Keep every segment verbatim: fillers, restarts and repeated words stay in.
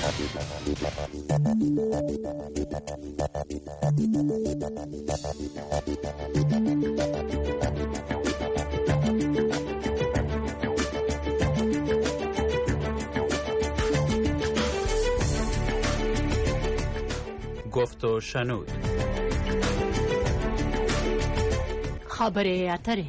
گفت و شنود. خبر اتره.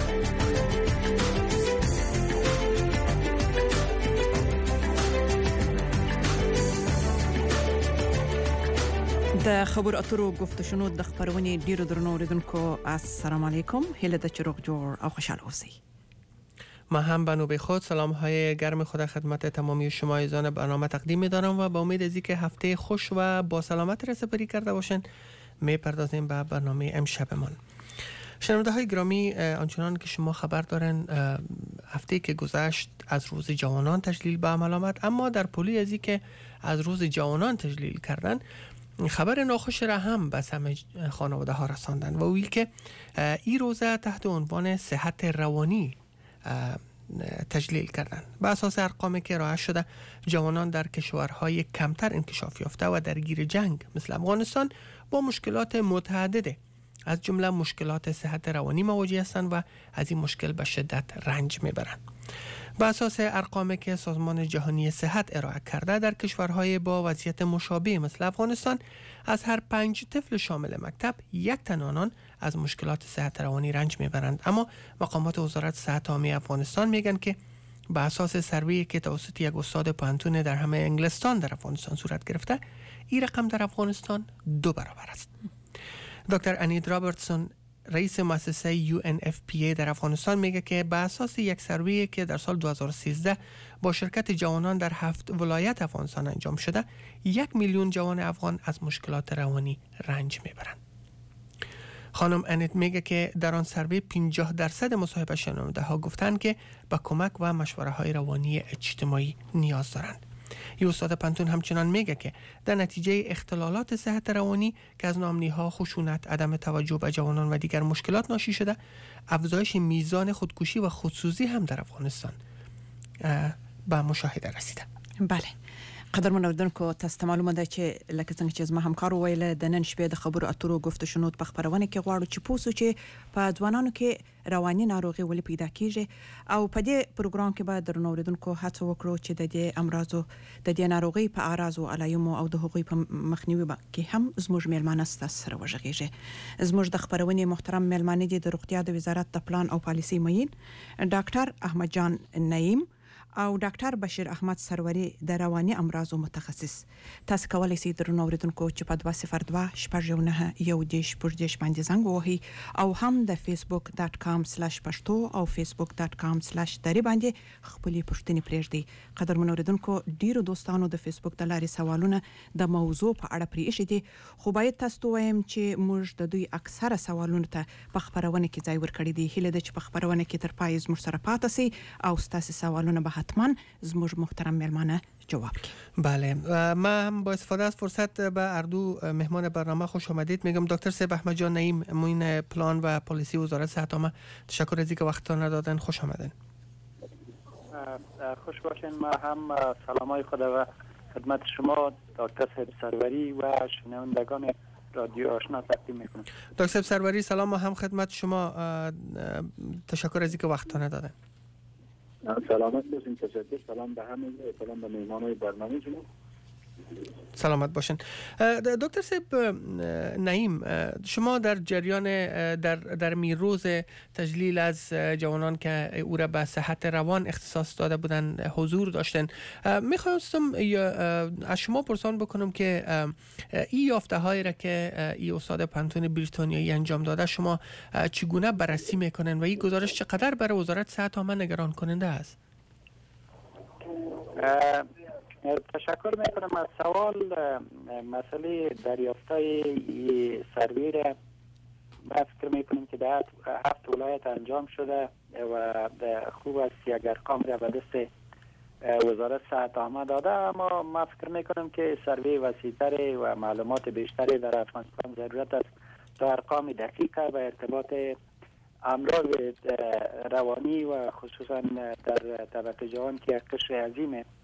د خبر اترو گفت و شنود د خبرونې ډیرو درنو اوریدونکو السلام علیکم، هیله د چروغ جوړ او خوشحال اوسئ. ما هم به نوبه خود سلام های گرم خود خدمت تمامی شما عزیزان برنامه تقدیم می دارم و با امید از اینکه هفته خوش و با سلامت را سپری کرده باشین می پردازیم به برنامه امشبمان. شنونده های گرامی، آنچنان که شما خبر دارن هفته که گذشت از روز جوانان تجلیل به عمل آمد، اما در پلی از اینکه از روز جوانان تجلیل کردن خبر ناخوش را هم به همه خانواده ها رساندن و ویل که این روزه تحت عنوان صحت روانی تجلیل کردن. به اساس ارقامی که ارائه شده، جوانان در کشورهای کمتر انکشاف یافته و درگیر جنگ مثل افغانستان با مشکلات متعدده از جمله مشکلات صحت روانی مواجه هستند و از این مشکل به شدت رنج میبرند. به اساس ارقامی که سازمان جهانی صحت ارائه کرده، در کشورهای با وضعیت مشابه مثل افغانستان از هر پنج طفل شامل مکتب یک تن آنان از مشکلات صحت روانی رنج میبرند. اما مقامات وزارت صحت عامه افغانستان میگن که به اساس سروی که توسط یک استاد پانتون در همه انگلستان در افغانستان صورت گرفته، این رقم در افغانستان دو برابر است. دکتر انید رابرتسون، رئیس مؤسسه یو ان اف پی ای در افغانستان میگه که به اساس یک سروی که در سال دو هزار و سیزده با شرکت جوانان در هفت ولایت افغانستان انجام شده، یک میلیون جوان افغان از مشکلات روانی رنج میبرند. خانم انیت میگه که در آن سروی پنجاه درصد مصاحبه شنونده ها گفتند که به کمک و مشوره های روانی اجتماعی نیاز دارند. این استاد پانتون همچنان میگه که در نتیجه اختلالات صحت روانی که از ناامنی‌ها، خشونت، عدم توجه به جوانان و دیگر مشکلات ناشی شده، افزایش میزان خودکشی و خودسوزی هم در افغانستان به مشاهده رسیده. بله. قدرمن اوریدونکو، تاسو معلومه ده چې لکه څنګه چې زما همکار ویل د نن شپې د خبرو اترو گفت شنود په خبرونه کې غواړو چې پوسو چې په ځوانانو کې رواني ناروغي ولې پیدا کیږي او په دې پروګرام کې به درنو اوریدونکو هڅه وکړو چې د دې امراضو د دې ناروغي په اعراض او علایمو او د هغوی په مخنیوي کې هم زموږ میلمانه ستاسو سره وژغېږي. زموږ د خبرونې محترم میلمانه دي د روغتیا د وزارت د پلان او پالیسي معین ډاکټر احمد جان نعیم او ډاکټر بشیر احمد سروری د رواني امراضو متخصص. تاسو کولای شئ درنو اوریدونکو چې په دوه صفر دوه شپږ یو نه یو دیش پرجش باندې زنګ ووهئ او هم د فیسبوک ډاټ کام سلیش پښتو او فیسبوک ډاټ کام سلیش دری باندې خپلې پوښتنې پرېږدئ. قدرمن اوریدونکو، ډیرو دوستانو د فیسبوک د لارې سوالونه د موضوع په اړه پرې ایښي دي، خو باید تاسو ته وایم چې موږ د دوی اکثره سوالونو ته په خبرونه کې ځای ورکړی دی. هیله ده چې په خبرونه کې تر پای زموږ سره پاتې سئ او ستاسو سوالونه به حتما زموږ محترم میلمانه جواب کی. بله، ما هم با استفاده از فرصت به اردو مهمان برنامه خوش آمدید میگم. دکتر صاحب احمد جان نعیم، معین پلان و پالیسی وزارت صحت عامه، تشکر از اینکه وقتتون را دادن. خوش آمدین. خوش باشین. ما هم سلامای خود و خدمت شما دکتر صاحب سروری و شنوندگان رادیو آشنا تقدیم میکنم. دکتر صاحب سروری سلام، ما هم خدمت شما. تشکر از اینکه وقتتون را دادن. سلامت باشین. تشکر. سلام به همه، سلام به مهمانای برنامه شما. سلامت باشین. دکتر صاحب نعیم، شما در جریان در در میروز تجلیل از جوانان که او را به صحت روان اختصاص داده بودن حضور داشتن. میخواستم از شما پرسان بکنم که این یافته هایی را که این استاد پانتون بریتانیایی انجام داده شما چگونه بررسی میکنن و این گزارش چقدر برای وزارت صحت عامه نگران کننده است؟ تشکر میکنم از سوال. مسئله دریافته سروی را ما فکر میکنیم که در هفت ولایت انجام شده و خوب است یک ارقام را به دست وزارت صحت عامه داده، اما ما فکر میکنم که سروی وسیع‌تر و معلومات بیشتری در افغانستان ضرورت است تا ارقام دقیق به ارتباط امراض روانی و خصوصا در طبقه جوان که یک قشر عظیمه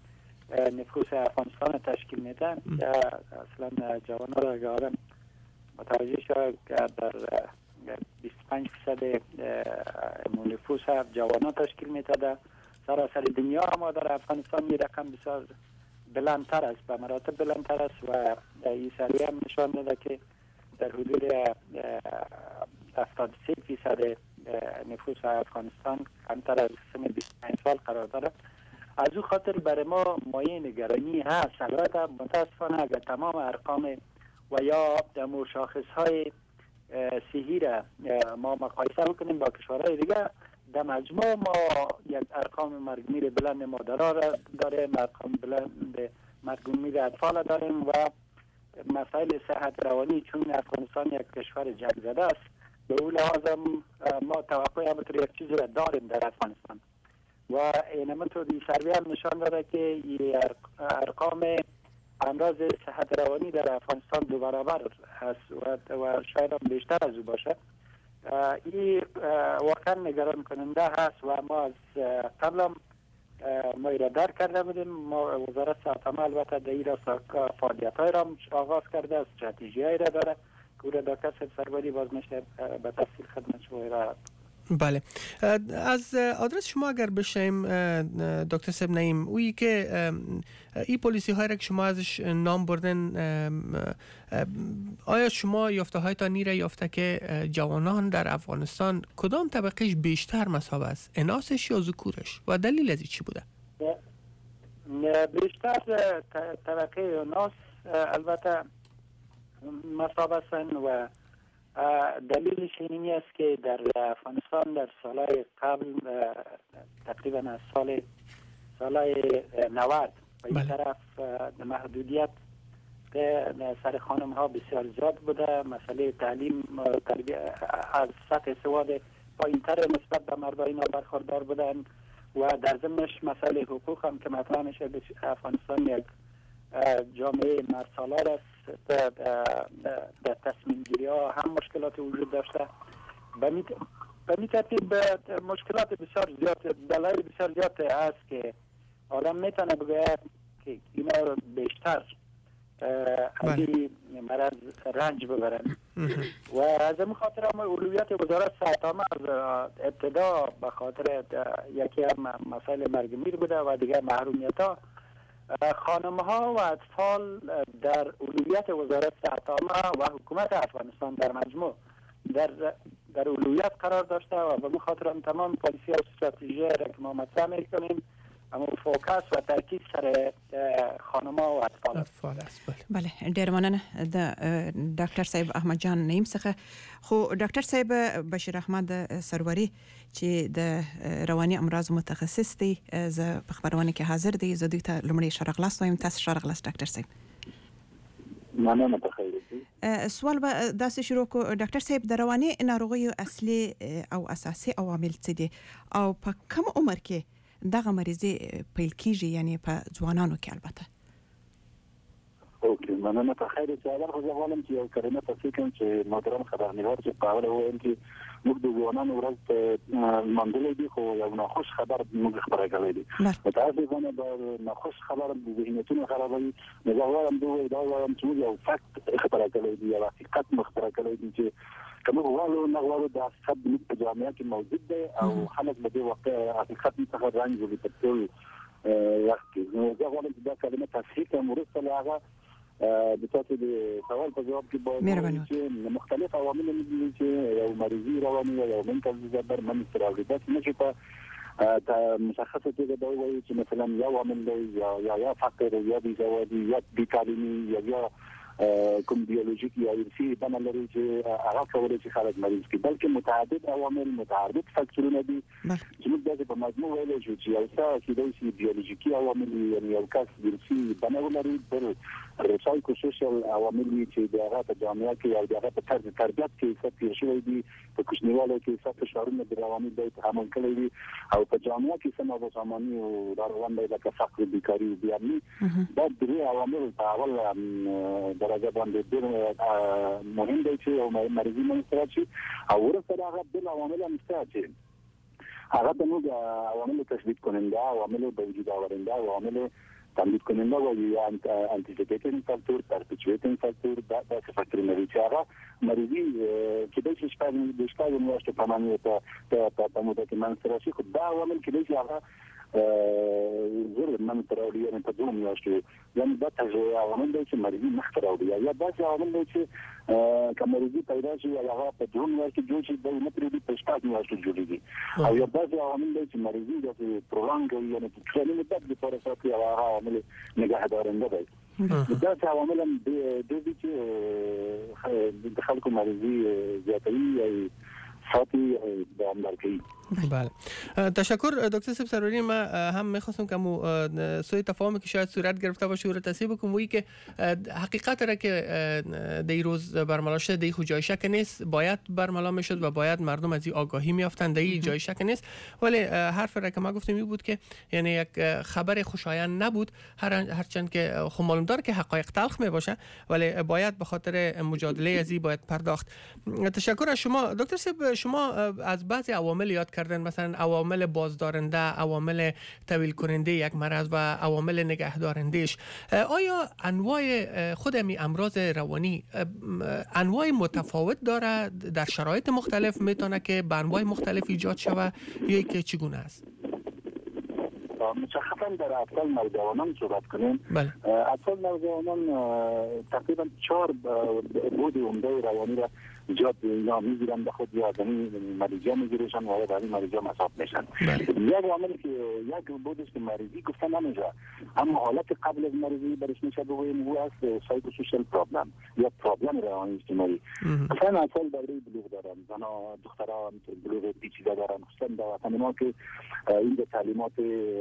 نفوس افغانستان تشکیل میده. اصلا جوان ها را آدم متوجه شد که در بیست و پنج درصد نفوس جوان ها تشکیل میده. سراسر دنیا هم در افغانستان این رقم بسیار بلندتر است، به مراتب بلندتر است و این سریع هم نشان داده که در حدود هفتاد و سه درصد نفوس افغانستان کمتر از سن بیست و پنج سال قرار دارد. از او خاطر برای ما مایه نگرانی هست. البته متاسفانه اگر تمام ارقام و یا مشاخص های صحی را ما مقایسه بکنیم با کشورهای دیگه، در مجموع ما یک ارقام مرگ میر بلند مادرها را داریم، ارقام بلند مرگ میر اطفال داریم و مسائل صحت روانی چون افغانستان یک کشور جنگ زده است، به اون لحاظ ما توقع همونطور یک چیزی را داریم در افغانستان و اینمطور این سروی هم نشان داده که ارقام امراض صحت روانی در افغانستان دو برابر هست و, و شاید هم بیشتر از او باشه. این واقعا نگران کننده هست و ما از قبل هم ما را درک کرده بودیم. ما وزارت صحت عامه البته در این راست فعالیت های را آغاز کرده، استراتژی های را داره که او را در کسب سروری باز میشه به تفصیل خدمت شما را. بله، از آدرس شما اگر بشیم دکتر صاحب نعیم، اویی که این پلیسی های را که شما ازش نام بردن، آیا شما یافته های تا نیره یافته که جوانان در افغانستان کدام طبقهش بیشتر مصاب است، اناثش یا ذکورش و دلیل از چی بوده؟ بیشتر طبقه اناث البته مصاب هستند و دلیلش این است که در افغانستان در سالهای قبل تقریبا از سال سالهای نود و این طرف محدودیت سر خانم ها بسیار زیاد بوده. مسئله تعلیم از سطح سواد پایینتر نسبت به مردای اینا برخوردار بودن و در ضمنش مسئله حقوق هم که مطرح میشه. افغانستان یک جامعه مردسالار است، در تصمیم گیری ها هم مشکلات وجود داشته. به می ترتیب مشکلات بسیار زیاد، دلایل بسیار زیاد است که آدم میتونه بگوید که اینا رو بیشتر از این مرض رنج ببرن و از این خاطر هم اولویت وزارت صحت عامه از ابتدا به خاطر یکی هم مسائل مرگ میر بوده و دیگه محرومیت ها خانم ها و اطفال در اولویت وزارت صحت عامه و حکومت افغانستان در مجموع در در اولویت قرار داشته و به خاطر هم تمام پالیسی و استراتژی را که ما مطرح میکنیم اما فوکس و ترکیز سر خانم‌ها و اطفال است. بله، ډیر مننه د ډاکټر صاحب احمد جان نعیم څخه. خو ډاکټر صاحب بشیر احمد سروري چې د رواني امراض متخصص دی، زه په خبرونه کې حاضر دی. زه دوی ته لمړی شرغلاس وایم. تاسو شرغلاس ډاکټر صاحب. مننه په خیر. سوال به داسې شروع کو ډاکټر صاحب، د رواني ناروغیو اصلي او اساسي عوامل څه دي او په کوم عمر کې دغه مریضي پیل کیږي، یعنی په ځوانانو کې؟ البته اوکې، مننه په خیر. چې اول خو زه غواړم چې یو کلمه توصیه کړم چې محترم خبرنگار چې په اول وویل چې موږ د ځوانانو ورځ لمانځلې دي، خو یو ناخوش خبر موږ خبره کړې دي. متاسفانه دا ناخوش خبر د ذهنیتونو خرابوي. نو زه غواړم دا وایم چې موږ یو فکت خبره کړې دي، یو حقیقت مخبره کړې دي چې کومه غواړو نه غواړو دا سب په جامعه کې موجود دی او خلک به د واقع حقیقت څخه رنګ وي په ټول وخت کې. نو زه غواړم چې دا کلمه تصحیح کړم وروسته له هغه د تاسو د سوال په جواب کې باید چې مختلف عوامل دي چې یو مریضي رواني یا یو منټل ډیزارډر منځته راوړي. دا نه چې په مشخصه توګه دا وایي چې مثلا یو عامل دی یا یا فقر یا بیزوادي یا بیکاري یا یا کوم بیولوژیک یا ارثي بنا لري چې هغه کولای شي خلک مریض کړي، بلکې متعدد عوامل متعدد فاکتورونه دي چې موږ دغه په مجموع ویل شو چې یو څه چې دوی بیولوژیکي عوامل یعنی یو کس ارثي بنا ولري، بل سایکو سوشل عوامل چې دغه په جامعه کې او دغه په طرز تربیت کې څه تیر شوی دي، په کوچنیوالي کې څه فشارونه د رواني د تحمل کړی دي او په جامعه کې څه نو ساماني او روان دی لکه فقر، بیکاري او بیامني. دا درې عوامل په اول درجه باندې ډېر مهم دي چې یو مریضي منځته راشي او ورسره هغه بل عوامل هم شته چې هغه د موږ عوامل تثبیت کننده، عوامل به وجود آورنده، عوامل تمدید کننده و یا انتیسیپیتینگ فاکتور، پرپچویتینگ فاکتور، دا فاکتور نوی که هغه مریضی که دایشی شپږ شپږ میاشتې په معنی ته په مدت منستراسي خو دا عوامل کې دایشي هغه زر من تراوړي یعنی په دوه میاشتو یعنی دا ته عوامل دي چې مریضي مخ تراوړي یا دا چې عوامل دي چې که مریضي پیدا شي هغه په دوه میاشتو جوړ شي د نه پرې په شپږ میاشتو جوړيږي او یا دا چې عوامل دي چې مریضي د پرولانګ یعنی په ټولنې مدت لپاره ساتي هغه عوامل نگهدارنده دي دا چې عوامل هم د دې چې د خلکو مریضي زیاتوي یا ساتي دوامدار کوي. بله تشکر دکتر صاحب سروری. ما هم میخواستم که مو سوی تفاهمی که شاید صورت گرفته باشه و تصحیح بکنم وی که حقیقت را که دی روز برملا شده دی خود جای شک نیست، باید برملا میشد و باید مردم از این آگاهی میافتند، دی جای شک نیست. ولی حرف را که ما گفتم این بود که یعنی یک خبر خوشایند نبود، هر هرچند که خب معلوم داره که حقایق تلخ می باشه ولی باید به خاطر مجادله از این باید پرداخت. تشکر از شما دکتر صاحب. شما از بعضی عوامل یاد کردن، مثلا عوامل بازدارنده، عوامل طویل کننده یک مرض و عوامل نگهدارندهش. آیا انواع خود می امراض روانی انواع متفاوت داره، در شرایط مختلف میتونه که به انواع مختلف ایجاد شود یا که چگونه است؟ مشخصا در اطفال نوجوانان صحبت کنیم. بله. اطفال نوجوانان تقریبا چهار بود عمده روانی را ایجاد اینا میگیرن به خود یا زمین مریضا میگیرشن و یا در این مریضا مصاب میشن. یک عاملی که یک بودش که مریضی گفتن نمیشه اما حالت قبل از مریضی برش میشه بگوییم او است سایکوسوشیال پرابلم یا پرابلم روانی اجتماعی. مثلا اطفال دوره بلوغ دارن، زنا دخترها هم بلوغ پیچیده دارن، خصوصا در وطن ما که این تعلیمات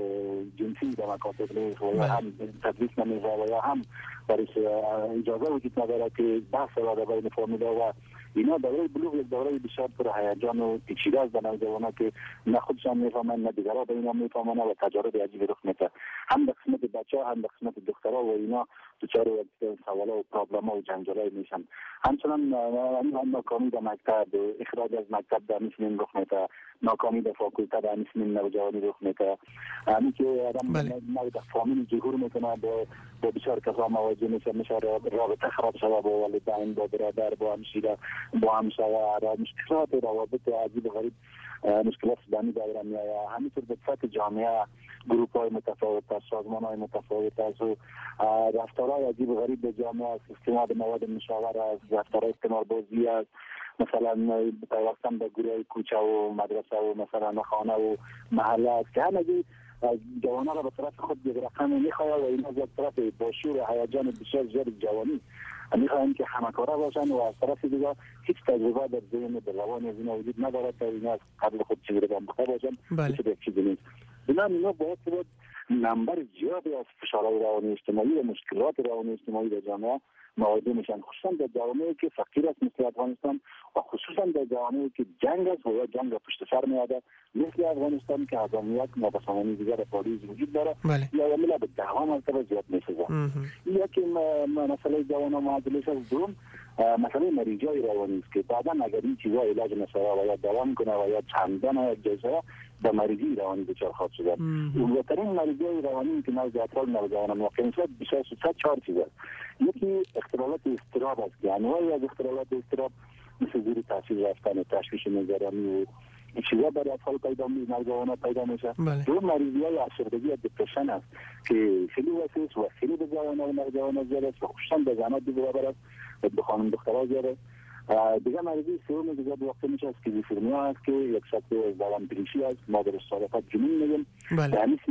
جنسی در مکاتب نیست و یا هم تدریس نمیشه و یا هم برش اجازه وجود نداره که بحث را در بین فامیلا و اینا دوره بلوغ یک دوره بسیار پر هیجان و پیچیده است. در نوجوانان که نه خودشان میفهمند نه دیگرها به اینا میفهمند و تجارب عجیبی رخ میده، هم به قسمت بچه‌ها هم به قسمت دخترها و اینا دچار سوالا و پرابلم‌ها و جنجالای میشن. همچنان ناکامی در مکتب، اخراج از مکتب در مثل رخ میده، ناکامی در فاکولته در مثل نوجوانی رخ میده. همین که آدم نوید فامیل ظهور میکنه با با بسیار کسا مواجه میشه، میشه رابطه خراب شده با والدین، با برادر، با همسایه، با همسایه، مشکلات روابط عجیب و غریب، مشکلات بدنی داره میاد. همینطور به سطح جامعه گروپ های متفاوت است، سازمان های متفاوت است و رفتارهای عجیب و غریب به جامعه است، استفاده مواد مشاور است، رفتارهای استعمار بازی است، مثلا پیوستن به گروه کوچه و مدرسه و مثلا خانه و محله است که همگی جوانان را به طرف خود یک رقم میخواهد و اینا یک طرف با شور و هیجان بسیار زیاد جوانی میخواهند که همکارا باشند و از طرف دیگر هیچ تجربه در ذهن در روان از اینا وجود ندارد تا اینا از قبل خود چیزی رو بخواه باشند. بله. چیزی نیست. بنابراین اینا باید باید نمبر زیادی از فشارهای روانی اجتماعی و مشکلات روانی اجتماعی در جامعه مواجه میشن، خصوصا در جوامعی که فقیر است مثل افغانستان و خصوصا در جوامعی که جنگ است و یا جنگ پشت سر میاده مثل افغانستان که از یک نابسامانی دیگر در پاریس وجود داره. بله. یا عامل به ده مرتبه زیاد میسازه. یکی مسئله جوانان معادلش از دوم مسئله مریضای روانی است که بعدا اگر این چیزا علاج نشده و یا دوام کنه و یا چندان یا جزا به مریضی روانی دچار خواهد شدن. اولترین مریضای روانی که نزد اطفال نوجوانان واقع میشد بیشتر صد چهار چیز است. یکی اختلالات اضطراب است که انواعی از اختلالات اضطراب مثل زیر تاثیر رفتن، تشویش نگرانی و این چیزا برای اطفال پیدا میشه، نوجوانان پیدا میشه. دو مریضی های افسردگی یا دپرشن است که خیلی وسیع است و خیلی به جوانان و نوجوانان زیاد است و خصوصا به زنان دو برابر است و به خانم دخترها زیاد است. دیگه مریضی سوم دیگه واقع میشه اسکیزوفرنیا است که یک شکل روان پریشی است، ما در صرافت جنون میگیم. بله. یعنی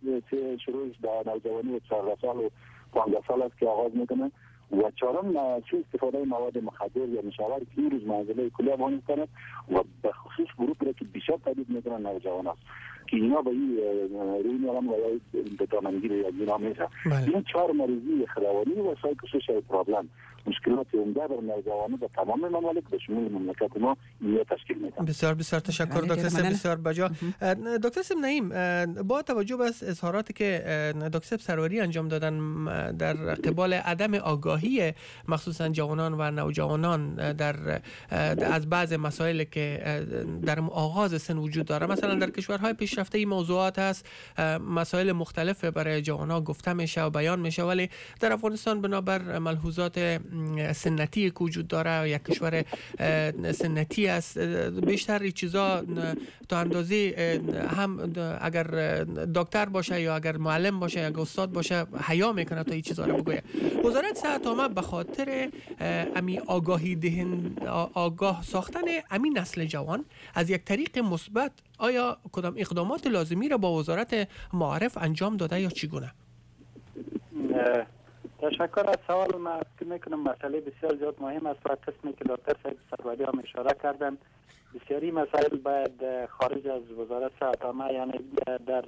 سن شروعش در نوجوانی چهارده سال و پانزده سال است که آغاز میکنه. و چهارم چه استفاده مواد مخدر یا مشاور که این روز منزله کلی افغانستان است و به خصوص گروپ را که بیشتر تایید میکنن نوجوان است که اینا به این روی میارن و یا به دامنگیر یا اینا میشه. این چهار مریضی روانی و سایکوسوشیال پرابلم مشکلات عمده در نوجوانان و تمام ممالک به شمول مملکت ما اینو تشکیل میدن. بسیار بسیار تشکر دکتر صاحب، بسیار بجا. دکتر صاحب نعیم، با توجه به اظهاراتی که دکتر صاحب سروری انجام دادن در قبال عدم آگاهی مخصوصا جوانان و نوجوانان در از بعض مسائل که در آغاز سن وجود داره، مثلا در کشورهای پیش پیشرفته این موضوعات هست، مسائل مختلف برای جوانان گفته میشه و بیان میشه، ولی در افغانستان بنابر ملحوظات سنتی که وجود داره، یک کشور سنتی است، بیشتر این چیزا تا اندازه هم اگر دکتر باشه یا اگر معلم باشه یا استاد باشه حیا میکنه تا این چیزا رو بگویه. وزارت صحت عامه به خاطر امی آگاهی دهن آگاه ساختن امی نسل جوان از یک طریق مثبت آیا کدام اقدامات لازمی را با وزارت معارف انجام داده یا چگونه؟ تشکر از سوال. من فکر میکنم مسئله بسیار زیاد مهم است و قسمی که دکتر صاحب سروری هم اشاره کردن، بسیاری مسائل باید خارج از وزارت صحت عامه، یعنی در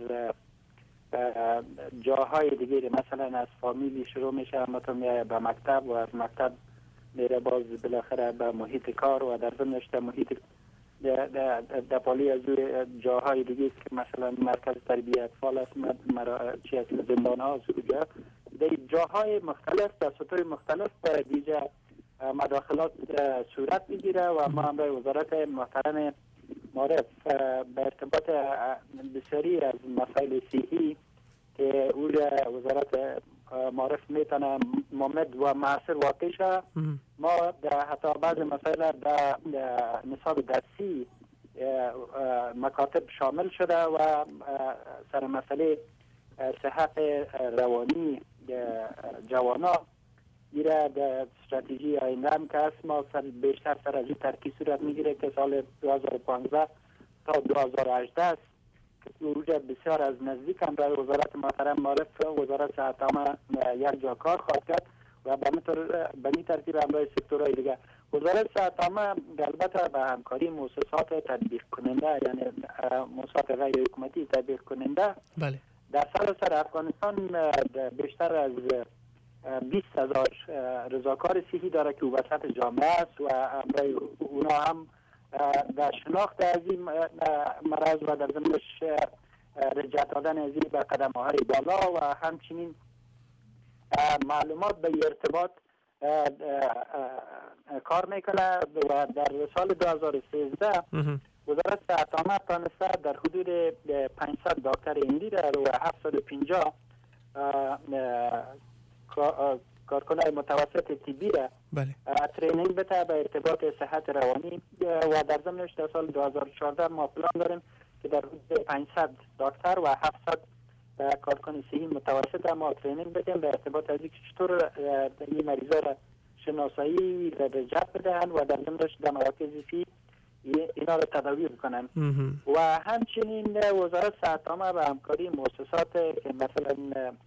جاهای دیگه، مثلا از فامیلی شروع میشه، اما تو میای به مکتب و از مکتب میره باز بالاخره به محیط کار و در ضمنش در محیط دپالی از جاهای دیگه که مثلا مرکز تربیت اطفال است، چی است، زندان ها است، کجا در جاهای مختلف در سطوح مختلف دیگه مداخلات صورت میگیره و ما هم به وزارت محترم معرف به ارتباط بسیاری از مسائل صحی که او وزارت معرف میتونه ممد و معاصر واقع شه، ما در حتی بعض مسائل در نصاب درسی مکاتب شامل شده و سر مسئله صحت روانی جوانا ایره در استراتژی آینده هم که است، ما بیشتر سر از این ترکیز صورت میگیره که سال دو هزار و پانزده تا دو هزار و هجده است که اونجا بسیار از نزدیک هم برای وزارت محترم معرف وزارت صحت عامه یک جا کار خواهد کرد و به این ترتیب هم برای سکتورهای دیگه. وزارت صحت عامه البته به همکاری مؤسسات تطبیق کننده، یعنی مؤسسات غیر حکومتی تطبیق کننده، بله، در سراسر افغانستان بیشتر از بیست هزار رضاکار صحی داره که وسط جامعه است و برای اونا هم در شناخت از این مرض و در ضمنش رجعت دادن از این به قدم های بالا و همچنین معلومات به ارتباط کار میکنه و در سال دو هزار و سیزده وزارت صحت عامه تانسته در حدود پانصد دکتر هندی و هفتصد و پنجاه کارکنای متوسط طبی را بله ترینینگ بده به ارتباط صحت روانی و در ضمنش در سال دو هزار و چهارده ما پلان داریم که در حدود پانصد دکتر و هفتصد کارکن صحی متوسط ما ترینینگ بدیم به ارتباط از اینکه چطور این مریضا را شناسایی و رجعت بدهند و در ضمنش در مراکز صحی اینا را تداوی بکنن. و همچنین وزارت صحت عامه به همکاری مؤسسات که مثلا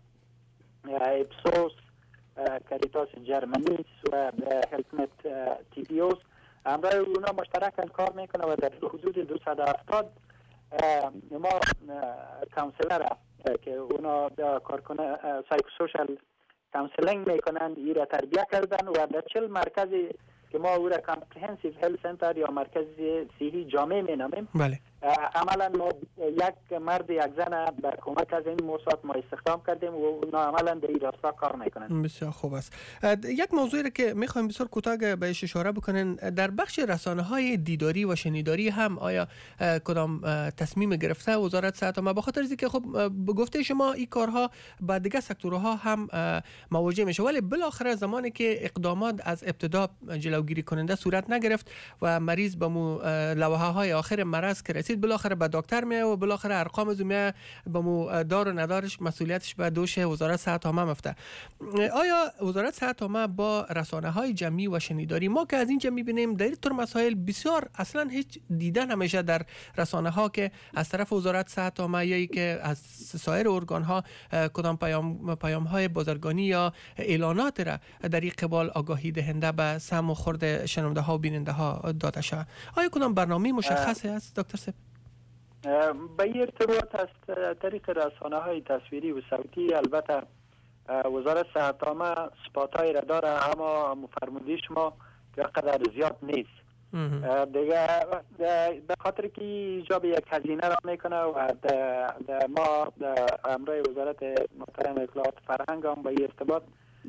اپسوس، کاریتاس جرمنی و هلپنت تیپیوس همراه اونا مشترکاً کار میکنه و در حدود دویست و هفتاد ما کانسلر که اونا کارکنه سایکوسوشال کانسلینگ میکنن این را تربیه کردن و در چهل مرکزی که ما او را کامپریهنسیو هلت سنتر یا مرکز صحی جامع مینامیم، بله، عملا ما یک مرد یک زن به کمک از این موسسات ما استخدام کردیم و اونا عملا در این راستا کار میکنن. بسیار خوب است. یک موضوعی را که میخوایم بسیار کوتاه بهش اشاره بکنن، در بخش رسانه های دیداری و شنیداری هم آیا کدام تصمیم گرفته وزارت صحت عامه؟ بخاطر اینکه خب به گفته شما این کارها با دیگه سکتورها هم مواجه میشه، ولی بالاخره زمانی که اقدامات از ابتدا جلوگیری کننده صورت نگرفت و مریض به مو لوحه های آخر مرض که رسید بالاخره به دکتر میاد و بالاخره ارقام از میاد به مو دار و ندارش مسئولیتش به دوش وزارت صحت عامه مفته. آیا وزارت صحت عامه با رسانه های جمعی و شنیداری، ما که از اینجا میبینیم در این طور مسائل بسیار اصلا هیچ دیده نمیشه در رسانه ها که از طرف وزارت صحت عامه یا که از سایر ارگان ها کدام پیام پیام های بازرگانی یا اعلانات را در این قبال آگاهی دهنده به سم و خورد شنونده ها و بیننده ها داده شود؟ آیا کدام برنامه مشخصی است دکتر صاحب؟ به این ارتباط از طریق رسانه های تصویری و صوتی البته وزارت صحت عامه سپات های را داره، اما فرمودی شما که قدر زیاد نیست دیگه، به خاطر که ایجاب یک هزینه را میکنه و ما امرای وزارت محترم اطلاعات فرهنگ هم به این ارتباط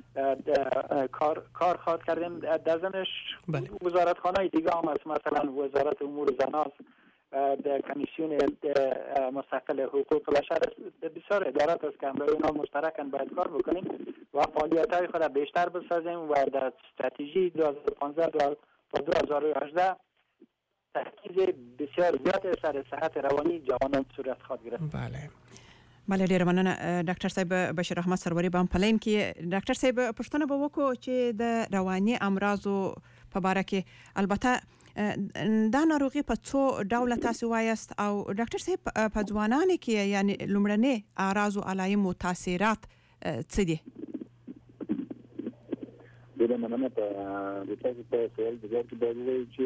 کار کار خواهد کردیم. در ضمنش وزارت خانه دیگه هم است، مثلا وزارت امور زناست در کمیسیون مستقل حقوق بشر بسیار ادارات است که همراه اینا مشترکاً باید کار بکنیم و فعالیت‌های خود را بیشتر بسازیم و در استراتژی دو هزار و پانزده تا دو هزار و هجده ترکیز بسیار زیاد سر صحت روانی جوانان صورت خواهد گرفت. بله. بله ډیر مننه ډاکټر صاحب بشیر احمد سروري بام پلین کې ډاکټر صاحب پښتنه به وکړو چې د رواني امراضو په اړه کې البته دا ناروغي په څو ډول تاسو وایست او ډاکټر صاحب په ځوانانو کې یعنی لومړني اعراض او علائم او تاثیرات څه دي؟ دا مننه په د تاسو په سوال د ځای کې د وایي چې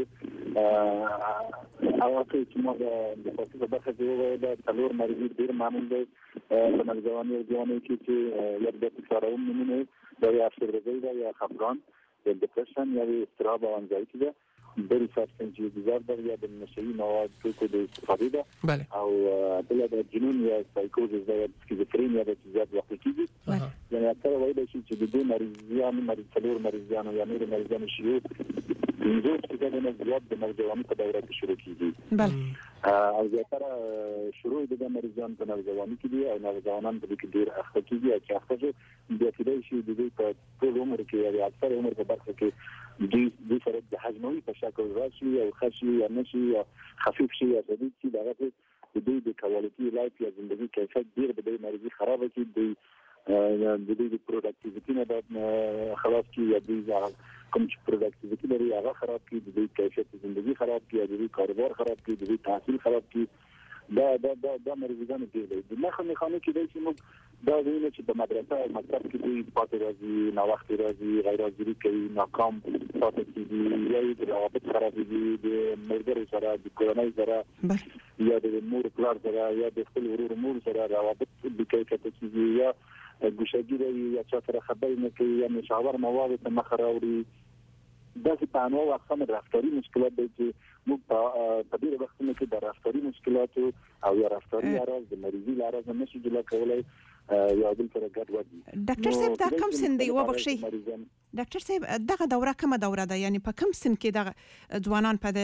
هغه چې موږ د تاسو په برخه کې وایو د څلور مریض ډیر معمول دي په ملګرانو او ځوانانو کې چې یو د څارون نمونه د افسردګۍ یا خفګان د ډیپریشن یا اضطراب او انزایټي ده د ریسرچ ډیزایر د یا د نشئی مواد کو د استفاده ده او بل د جنون یا سایکوزیس د سکیزوفرینیا د زیات وخت کېږي یعنی اکثر وایي چې د دې مریضانو مریض څلور مریضانو یا نور مریضانو شیو انځور چې د نظریات د نوجوانۍ په دوره کې شروع کیږي او زیاتره شروع د مریضانو په نوجوانۍ کې دي او نوجوانان په کې ډیر اخته کیږي چې اخته شي د کېدای شي د دې په ټول عمر کې یا اکثر عمر په برخه کې د دې سره د حجموي په شکل راشي او خشي یا نشي یا خفيف شي یا شدید شي دغه د دې د کوالټي لایف یا ژوندۍ کیفیت ډیر د دې مریضي خراب کړي د د دې د پروډکټیویټي نه د خلاص کی یا د کوم چې پروډکټیویټي لري هغه خراب کړي د دې کیفیت ژوندۍ خراب کړي د دې کاروبار خراب کړي د دې تحصیل خراب کړي دا دا دا د مریضانو کې دی د مخه مخانه کې دی چې موږ دا ویني چې په مدرسه او مکتب کې دوی پاتې راځي نو وخت راځي غیر حاضري کوي ناکام پاتې کیږي یا د روابط خرابېږي د ملګرو سره د کورنۍ سره یا د مور پلار سره یا د خپل ورور مور سره روابط د کیفیت کیږي یا ګوشګیری یا چا سره خبرې نه کوي یا مشاور مواد ته مخ راوړي دا چې په انواع اقسام رفتاري مشکلات دي چې موږ په ډېر وختونو کې د رفتاري مشکلاتو او یا رفتاري اعراض د مریضي اعراض نشي جلا کولای یا بل سره ګډوډ دي. ډاکټر صاحب دا کوم سن دی وبخښي ډاکټر صاحب دغه دوره کومه دوره ده یعنی په کوم سن کې دغه ځوانان په د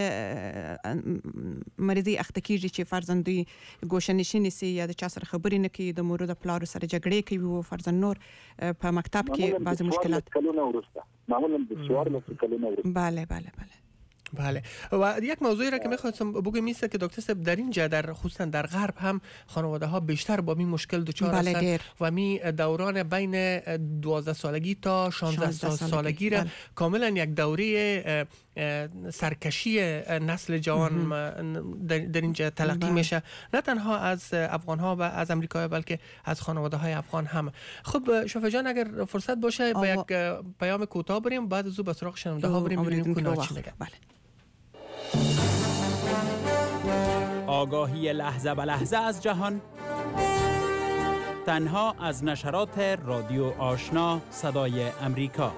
مریضي اخته کیږي چې فرضاً دوی ګوشنشینی سي یا د چا سره خبرې نه کوي د مور د پلار سره جګړې کوي او فرضاً نور په مکتب کې بعضی مشکلات کلونه ورسته معمولا د څوار له کلونه ورسته بله بله بله بله و یک موضوعی را که می‌خواستم بگم این است که دکتر صاحب در اینجا در خصوصا در غرب هم خانواده ها بیشتر با این مشکل دچار هستند و می دوران بین دوازده سالگی تا شانزده سالگی را کاملا یک دوره سرکشی نسل جوان در اینجا تلقی میشه نه تنها از افغان ها و از امریکایی بلکه از خانواده های افغان هم. خب شفا جان اگر فرصت باشه با یک پیام کوتاه بریم بعد از او به سراغ شنونده ها بریم ببینیم که چی میگن. بله. آگاهی لحظه به لحظه از جهان تنها از نشرات رادیو آشنا صدای امریکا.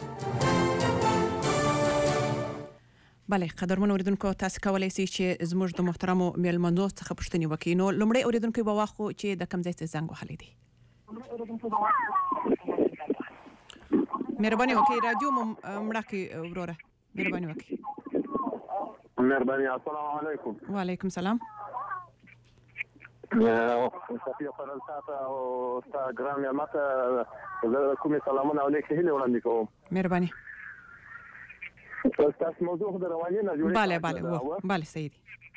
بله قدرمن اوریدونکو تاسو کولای شئ چې زموږ د محترمو میلمنو څخه پوښتنه وکړئ. نو لومړی اوریدونکو به واخو چې د کوم ځای څخه زنګ وهلی دی. مهرباني وکړئ رادیو مړه کړئ وروره. مهرباني وکړئ. مهرباني السلام علیکم. وعلیکم السلام. صفیه فرنسا او استاد ګرام یامت کومې سلامونه علیکم هله وړاندې کوم. مهرباني. تاسو موضوع د رواني نه جوړه. bale bale bale سيدي.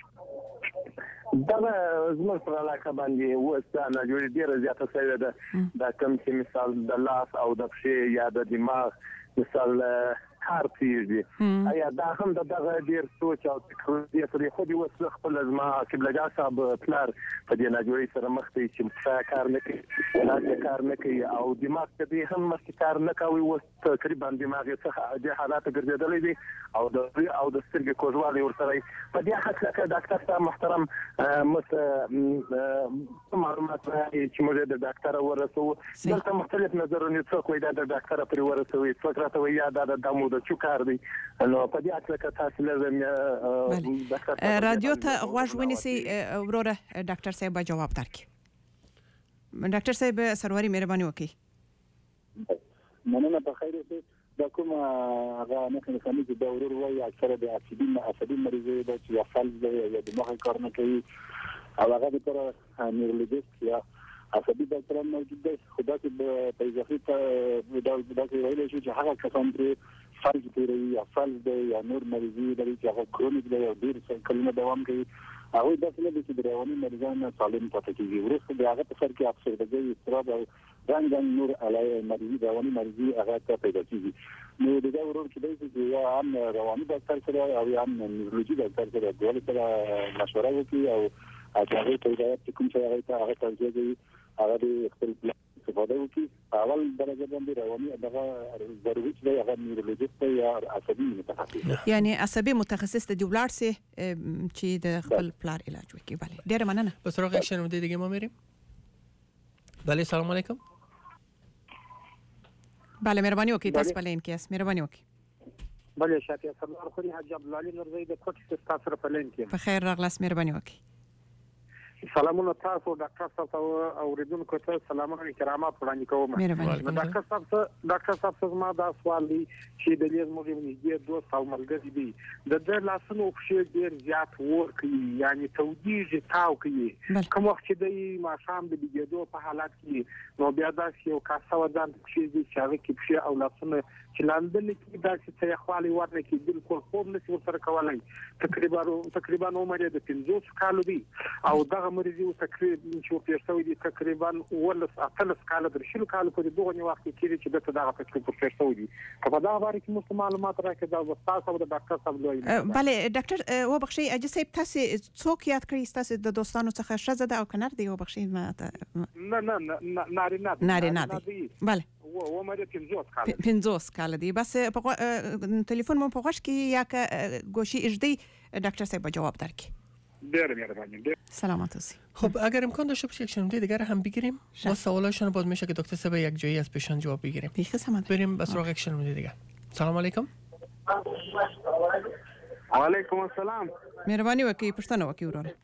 دا زموږ پر علاقه باندې وسته نه جوړې ډیره زیاته شوې ده دا کوم چې مثال د لاس او د پښې یا د دماغ مثال کار پیږي ایا دا هم د دغه ډیر سوچ او فکر دی سره خو دی وسه خپل ازما قبلجا صاحب پلار په دې ناجوړي سره مخ ته چې کار نه کوي لاس کار نه کوي او دماغ دې هم مخ کار نه کوي و تقریبا دماغ څخه د حالات ګرځېدلې دي او د او د سترګې کوژوالي ورسره په دې حق کې ډاکټر صاحب محترم مت معلومات چې موږ د ډاکټر ورسو دلته مختلف نظرونه څوک وایي د ډاکټر پر ورسوي څوک راته وایي دا د دمو د چوکار دی نو په دې اړه که تاسو لازم رادیو ته غوږ ونیسي وروره ډاکټر صاحب جواب درکړي. ډاکټر صاحب سروري مهرباني وکړئ. مننه په خیر اوسئ. دا کوم هغه نه کوي چې د ورور وایي اکثره د عصبي عصبي مریضي د چې فلج دی یا د مخ کار نه کوي او هغه د پر نیورولوژیست یا عصبي ډاکټر موجود دی خو دا چې په اضافه ته دا د ویل شي چې هغه کسان چې فلج دی یا فلج دی یا نور مریضي دی چې هغه کرونیک دی او ډیر کلمه دوام کوي هغه د څه د چې رواني مریضانو سالم پاتې کیږي ورسره د هغه په سر کې افسردګي اضطراب او رنګ رنګ نور علاوه مریضي رواني مریضي هغه ته پیدا کیږي نو د دا ورور کې دی چې یا هم رواني ډاکټر سره او یا هم نیورولوژي ډاکټر سره د ډول سره مشوره وکړي او هغه ته د کوم څه هغه ته هغه توجیه کوي هغه د خپل استفاده وکړي اول درجه باندې رواني دغه ضروري دی هغه نیورولوژیست یا عصبي متخصص یعنی عصبي متخصص ته دی ولاړ سي چې د خپل پلار علاج وکړي. بله ډیره مننه. به سراغ اکشن مده دیگه ما میریم. بله سلام علیکم. بله مهرباني وکړئ تاسو په لین کې یاست مهرباني وکړئ. بله شاته سلام خوري حاج عبد العلی نورزی د کوټ تاسو سره په لین کې. په خیر راغلاست مهرباني وکړئ. سلامونه تاسو ډاکټر صاحب او اوریدونکو ته سلامونه کرامات وړاندې کوم. ډاکټر صاحب ډاکټر صاحب ما دا سوال دی چې د لیز موږ نږدې دوه او ملګری دی د د لاسونو په ډیر زیات ور کوي یعنی تودیږي تاو کوي کوم وخت چې د ماشام د بيدو په حالت کې نو بیا دا یو کاسه ودان چې دي چې هغه کې په او لاسونه چې لاندې کې دا چې ته خالي ورنه کې بالکل خوب نشي ورسره کولای تقریبا تقریبا عمر د پنځوس کال دی او دغه مریضي تقریبا چې پیښوي دي تقریبا ولس اتلس کال در شل کال په دغه وخت کې چې د دغه تکلیف پیښوي دي په دا اړه کې مست معلومات راکړه دا تاسو د ډاکټر صاحب لوي. بله ډاکټر و بخشي اجي صاحب تاسو څوک یاد کړی تاسو د دوستانو څخه شزه ده او کنر دی و بخشي ما نه نه نه نارینه نارینه دی. بله و مریض پنځوس کال پنځوس کال دی بس په ټلیفون مو په غوښ کې یا که گوشی اجدی ډاکټر صاحب جواب درکړي. ډیر مهرباني. سلامت اوسید. خب اگر امکان داشته باشه یک شنونده دیگر هم بگیریم با سوالاشون باز میشه که دکتر صاحب یک جایی از پیشان جواب بگیریم. بیخ سمت بریم به سراغ یک شنونده دیگر. سلام علیکم. وعلیکم السلام. مهرباني وکړئ پښتنه وکړئ وروره.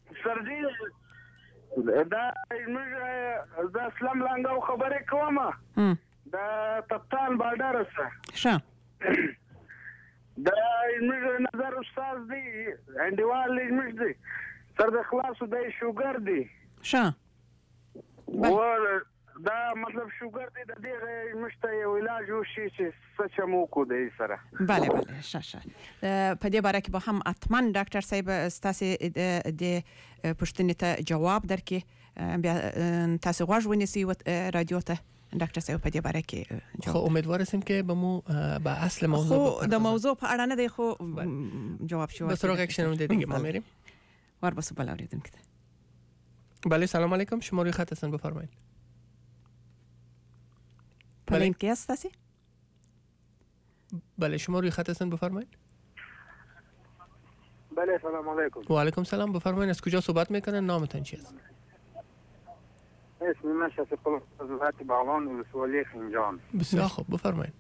سرجی دا موږ د اسلام لنګو خبرې کومه دا تپتان بارډر سره ښه دا موږ نظر استاد دی انډیوال موږ دی تر د خلاصو د شوګر دی ښه و دا مطلب شوګر دی د دې مشته یو علاج وشي چې څه چمو کو دی سره. بله بله ښه ښه په دې باره کې به هم اتمن ډاکټر صاحب ستاسو د پوښتنې ته جواب درکړي بیا تاسو غوږ ونیسئ رادیو ته ډاکټر صاحب په دې باره کې خب امیدوار هستیم که به مو به اصل موضوع خو د موضوع په اړه نه دی خو جواب شو. به سراغ یک شنونده دیگه ما میریم. ور بسو بلا اوریدونکو ته. بله سلام علیکم شما روی خط هستن بفرمایید. پلین کی هست تاسی؟ بله شما روی خط هستن بفرمایید. بله سلام علیکم. و علیکم سلام بفرمایید. از کجا صحبت میکنن نامتون چی است؟ اسم من شفیق الله از وحدت باغان ولسوالی خنجان. بسیار خوب بفرمایید.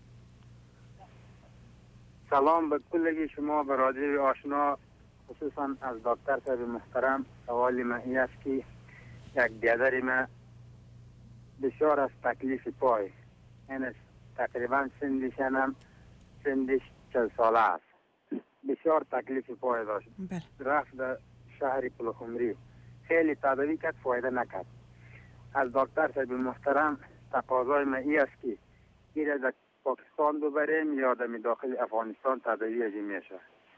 سلام به کل شما به رادیو آشنا خصوصا از دکتر صاحب محترم. سوالی من این است که یک بیادر من بسیار از تکلیف پای این تقریبا سندش هم سندش چل ساله است بسیار تکلیف پای داشت رفت در شهر پلخمری خیلی تداوی کرد فایده نکرد. از دکتر صاحب محترم تقاضای من این است که این از پاکستان ببریم یا در داخل افغانستان تداوی از این میشه.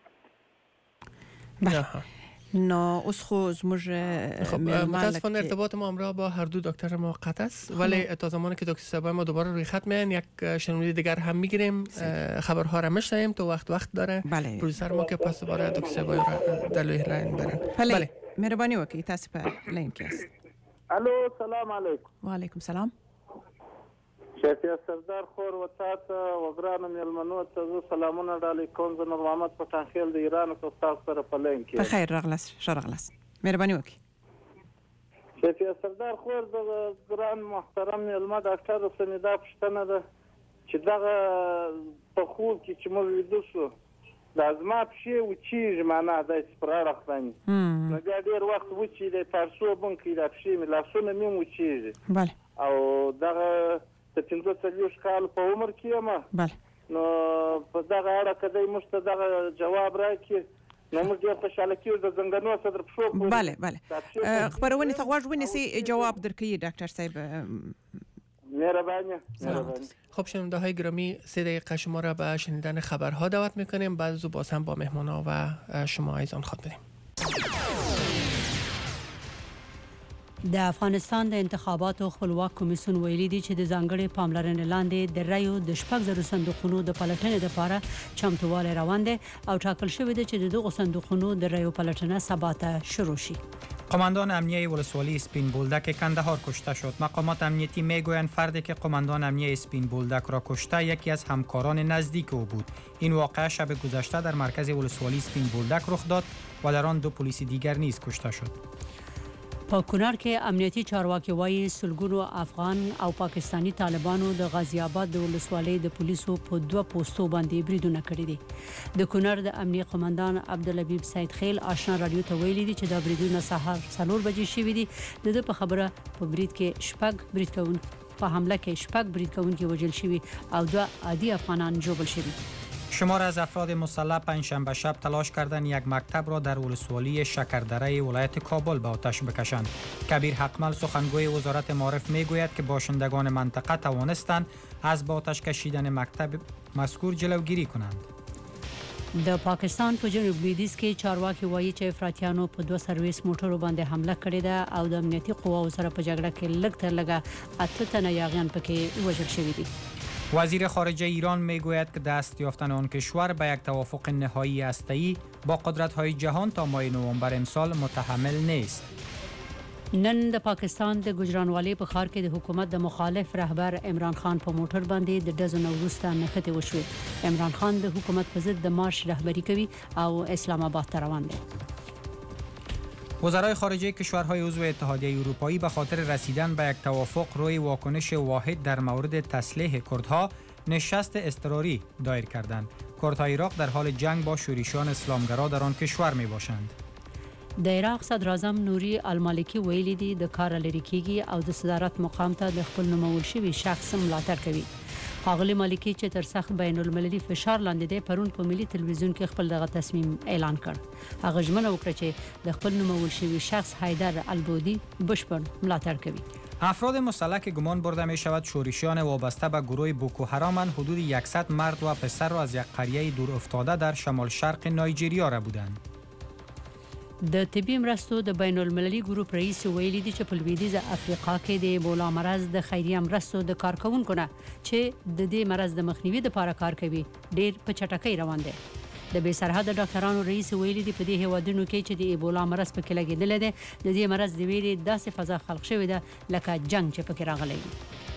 بله نو اوس خو زموږ متاسفانه ارتباط ما همراه با هر دو دکتر ما قطع است ولی تا زمانی که دکتر صاحب ما دوباره روی خط میان یک شنونده دیگر هم میگیریم خبرها را میشنویم تو وقت وقت داره بله پروژه ما که پس دوباره دکتر صاحب را در لوی لاین برن. بله مهرباني وکړئ تاسو په لاین کې یاست. الو سلام علیکم. و علیکم سلام. شفیع سردار خور و تاسو وګرانو ملمنو ته سلامونه ډالۍ کوم. زه نور محمد پټانخیل د ایران څخه تاسو سره په لین کې. په خیر راغلاست ښه راغلاست مهرباني وکړئ. شفیع سردار خور د ګران محترم ملما ډاکټر حسین دا پښتنه ده چې دغه په خوب کې چې موږ ویده شو لازمه پښې وچیږي معنا د سپراړه خداني نو بیا ډېر وخت وچی د پارسو بونکې د پښې مې لاسونه مې وچیږي. بله او دغه د پنځه څلوېښت کال په عمر کې یم. بله نو په دغه اړه کدی موږ ته دغه جواب راکړي نو موږ ډېر خوشاله کیږو د زنګنو صدر پښو پورې. بله بله خبرونه ته غوږ ونیسي جواب درکوي ډاکتر صاحب. مهربانی مهربانی. خب شنونده های گرامی سه دقیقه شما را به شنیدن خبرها دعوت میکنیم. بعد از باز هم با مهمانا و شما ایزان خود بدیم. د افغانستان د انتخاباتو خپلواک کمیسیون ویلي دی چې د ځانګړي پاملرنې لاندې د رایو د شپږ زرو صندوقونو د پلټنې لپاره چمتووالی روان دی او ټاکل شوی دی چې دغه صندوقونو د رایو پلټنه سبا ته شروع شي. قماندان امنیه ولسوالی اسپین بولدک کندهار کشته شد. مقامات امنیتی میگویند فردی که قماندان امنیه اسپین بولدک را کشته یکی از همکاران نزدیک او بود. این واقعه شب گذشته در مرکز ولسوالی اسپین بولدک رخ داد و در آن دو پلیس دیگر نیز کشته شد. په کونړ کې امنیتي چارواکي وایي سلګونو افغان او پاکستانی طالبانو د غازی آباد د ولسوالۍ د پولیسو په دوه پوسټو باندې بریدونه کړي دي. د کونړ د امنیه قماندان عبدالحبیب سید خیل آشنا رادیو ته ویلي دي چې دا بریدونه سهار څلور بجې شوي دي. د ده په خبره په برید کې شپږ برید کوونکي په حمله کې شپږ برید کوونکي وژل شوي او دوه عادي افغانان ژوبل شوي. شمار از افراد مسلح پنجشنبه شب تلاش کردند یک مکتب را در ولسوالی شکردره ولایت کابل به آتش بکشند. کبیر حقمل سخنگوی وزارت معارف میگوید که باشندگان منطقه توانستند از به آتش کشیدن مکتب مذکور جلوگیری کنند. د پاکستان په جنوب لویدیځ کې چارواکي وایي چې افراطیانو په دوه سرویس موټرو باندې حمله کړې ده او د امنیتي قواو سره په جګړه کې لږ تر لږه اته تنه یاغیان پکې وژل شوي دي. وزیر خارجه ایران میگوید که دست یافتن آن کشور به یک توافق نهایی هسته‌ای با قدرت‌های جهان تا ماه نوامبر امسال متحمل نیست. نن د پاکستان د ګجرانوالۍ په ښار کې د حکومت د مخالف رهبر عمران خان په موټر باندې د ډزو نه وروسته نښتې وشوې. عمران خان د حکومت په ضد د مارش رهبری کوي او اسلام آباد ته روان دی. وزرای خارجه کشورهای عضو اتحادیه اروپایی به خاطر رسیدن به یک توافق روی واکنش واحد در مورد تسلیح کردها نشست اضطراری دایر کردند. کردهای عراق در حال جنگ با شورشیان اسلامگرا در آن کشور می باشند. د عراق صدر اعظم نوری المالکی ویلي دي د کار لري کیږي او د صدارت مقام ته د خپل نومول شوی شخص ملاتړ کوي. ښاغلي مالکی چې تر سخت بین المللي فشار لاندې دی پرون په ملي تلویزیون کې خپل دغه تصمیم اعلان کړ. هغه ژمنه وکړه چې د خپل نومول شوی شخص حیدر البودی بشپړ ملاتړ کوي. افراد مسلح که گمان برده می شود شورشیان وابسته به گروه بوکو حرامند حدود صد مرد و پسر را از یک قریه دور افتاده در شمال شرق نایجریا را بودند. د طبي مرستو د بین المللي ګروپ رئیس ویلي دي چې په لویدیځه افریقا کې د ایبولا مرض د خیریه مرستو د کارکونکو نه چې د دې مرض د مخنیوي لپاره کار کوي ډېر په چټکۍ روان دي. د بې سرحده ډاکټرانو رئیس ویلي دي په دې هیوادونو کې چې د ایبولا مرض پکې لګېدلی دی د دې مرض د ویرې داسې فضا خلق شوې ده لکه جنگ چې پکې راغلی وي.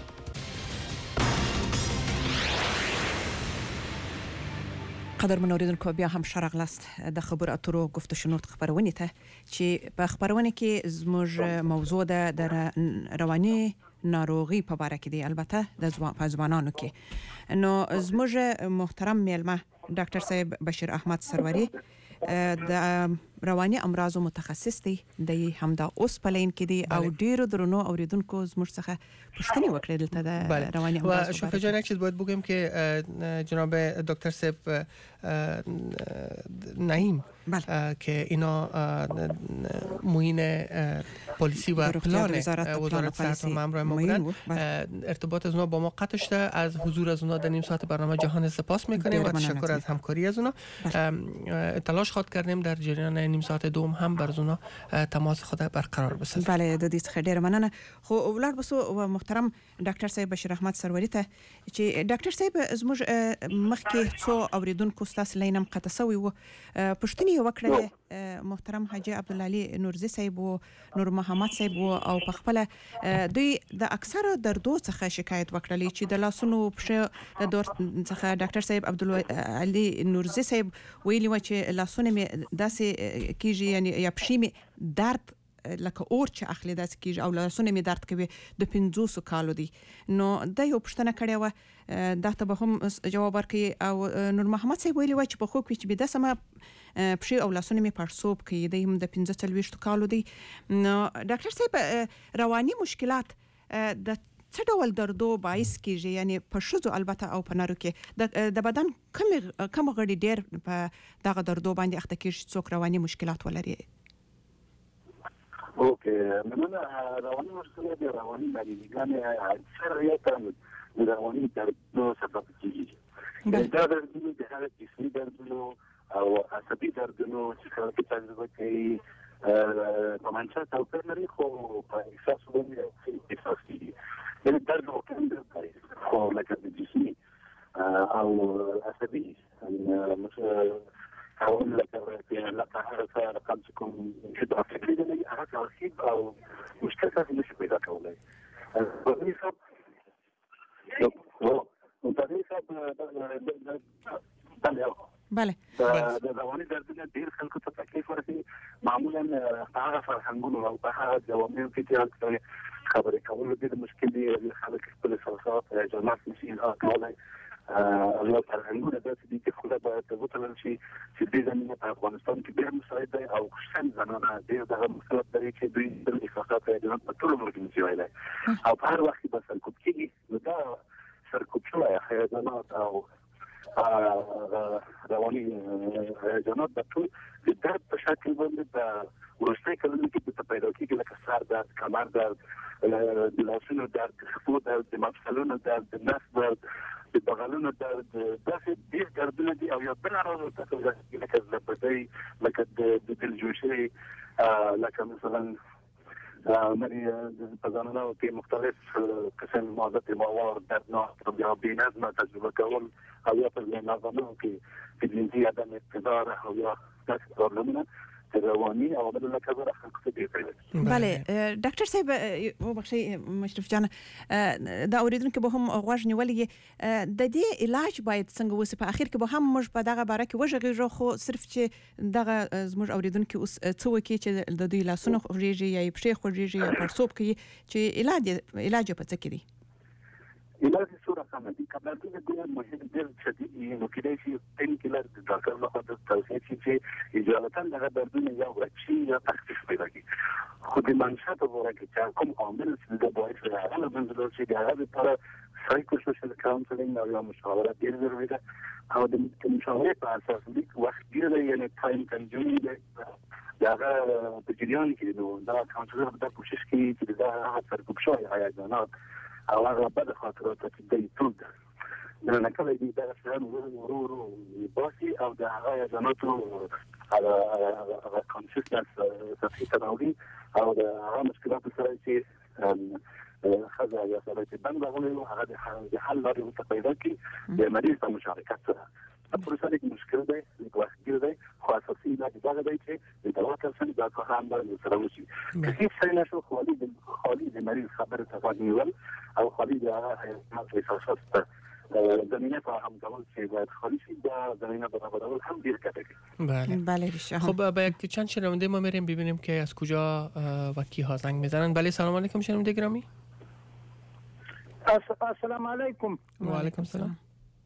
قدر منوریدونکو بیا هم شرغلاست د خبر اترو گفت شنود خبرونه ته چې په خبرونه کې زموږ موضوع ده د رواني ناروغي په اړه کې دی البته د ځوانانو کې نو زموږ محترم میلمه ډاکټر صاحب بشیر احمد سروری د رواني امراض متخصص دی د همدا اوس په لین کې دی او ډیرو درنو اوریدونکو زموږ څخه پوښتنه وکړه دلته د رواني امراض و شوف جان یک چیز باید بگم که جناب دکتر صاحب نعیم که اینا معین پلیسی و پلان وزارت صحت و مامور ما ارتباط از اونا با ما قطع شده. از حضور از اونا در نیم ساعت برنامه جهان سپاس میکنیم و تشکر از همکاری از اونا. تلاش خود کردیم در جریان نیم ساعت دوم هم بر اونا تماس خود برقرار بسازیم. بله د دې څخه ډیر مننه. خو ولر بسو محترم ډاکټر صاحب بشیر احمد سروری ته چې ډاکټر صاحب زموږ مخکې څو اوریدونکو ستاسو لینم قطع شوی و پښتني وکړه محترم حاجی عبدالعلی نورزی صاحب او نور محمد صاحب او په خپل دوی د اکثره دردو څخه شکایت وکړلې چې د لاسونو په د دور څخه ډاکټر صاحب عبدالعلی نورزی صاحب ویلي و چې لاسونه می داسې کیږي یعنی یا پښې می درد لکه اور چې اخلي داسې کیږي او لاسونه می درد کوي د پنځوس کالو دی. نو د یو پښتنه کړې و دا ته به هم جواب ورکړي او نور محمد صاحب ویلي و چې په خوب کې چې به د سم پښې او لاسونه می پړسوب کوي د هم د پنځه څلوېښت کالو دی. نو ډاکټر صاحب رواني مشکلات د څه ډول دردو باعث کیږي یعنی په شذو البته او په نارو کې د بدن کم کم غړي ډیر په دغه دردو باندې اخته کیږي څوک رواني مشکلات ولري اوكي من رواني مشكلة دي رواني مالية اکثریت رواني دردو سبب کیږي دا دردو د هغه جسمي دردو او عصبي دردو چې خلک تجربه کوي په منځ او په لري خو په احساس باندې احساس کیږي یعنی درد او کندر خو لکه جسمي او عصبي مثلا حاول لك لك هذا رقم تكون جدا فكري لي هذا رخيص او مشكلة مش بيدا كولي وظيفة وظيفة بله د رواني دردونه ډیر خلکو ته تکلیف ورکوي معمولا هغه فرهنګونو او هغه جوامع کې چې خبرې کول ډیر مشکل دي خلک خپل احساسات جماعت نشي اظهار کولای الله فرهنګونه داسې دي چې خلک باید وتلل شي چې دې زمینه په افغانستان کې ډیر مساعد دی او خصوصا زنانه ډیر دغه مسلط لري چې دوی د احساسات جماعت په ټول عمر کې نشي ویلای او په هر وخت به سرکوب کېږي نو دا سرکوب شوی هیجانات او رواني هیجانات د ټول د درد په شکل باندې د ورستۍ کلمې کې په پیدا کېږي لکه سر درد کمر درد د لاسونو درد خپو درد د مفصلونو درد د نس درد د بغلونو درد داسې ډېر دردونه دي او یو بل عرض ته لکه زبدۍ لکه د دلجوشۍ لکه مثلا مری په ځانونو کې مختلف قسم مواد مواد دردناک یا بېنظمه تجربه کول او یا په نظامونو کې د جنسي عدم اقتدار او یا داسې پرابلمونه رواني او بل لکه زره خلک ته دی بله ډاکټر صاحب وبخښئ مشرف جان دا اوریدونکو به هم غوښ نیولې د دې علاج باید څنګه وسی په اخر کې به هم موږ په دغه باره کې وژغږو خو صرف چې دغه زموږ اوریدونکو اوس څه وکړي چې د دوی لاسونو خوږیږي یا پښې خوږیږي یا پړسوب کوي چې علاج علاج په څه کې دی علاج صورت هم دي قبل د دې مهم ډېر شدید نو کېدای شي پین کیلر د ډاکټر له خوا د توصیه شي چې اجازه دغه دردونه یا ورچی یا تخفیف پیدا کړي خو د منشأ ته ورته چې کوم عامل چې د باعث راغلی منځلو چې د هغه لپاره سایکوسوشل کاونسلینګ او یا مشاوره ډېر ضروري ده او د مشاورې په اساس د وخت ډېر یعنی ټایم کنزیومینګ دی دا په جریان کې نو دا کاونسلر د کوشش کوي چې دا سرکوب شوی هیجانات او هغه بد خاطرات چې دوی ټول د نکله دي دا څنګه ورو ورو باسي او د هغه هیجاناتو هغه کانسیستنس تفصیل تناولی او د هغه مشکلات سره چې خزه یا سره چې بند غوړي هغه د حل لارې ته پیدا کړي د مریض په مشارکت سره په پروسه کې مشکل دی د وخت دی خو اساسي علاج دا دی چې د دوا ترڅنګ د کارخانه باندې سره وشي هیڅ څه نشو خالي د خالي د مریض خبره تفاهم او خالي د هغه احساسات ته زمینه فراهم کول چې باید خالی شي دا زمینه برابرول هم دیر کده بله بله خب با یک چند شنونده ما میریم ببینیم که از کجا و کی ها زنگ میزنن. بله سلام علیکم شنونده گرامی. السلام علیکم. و علیکم السلام.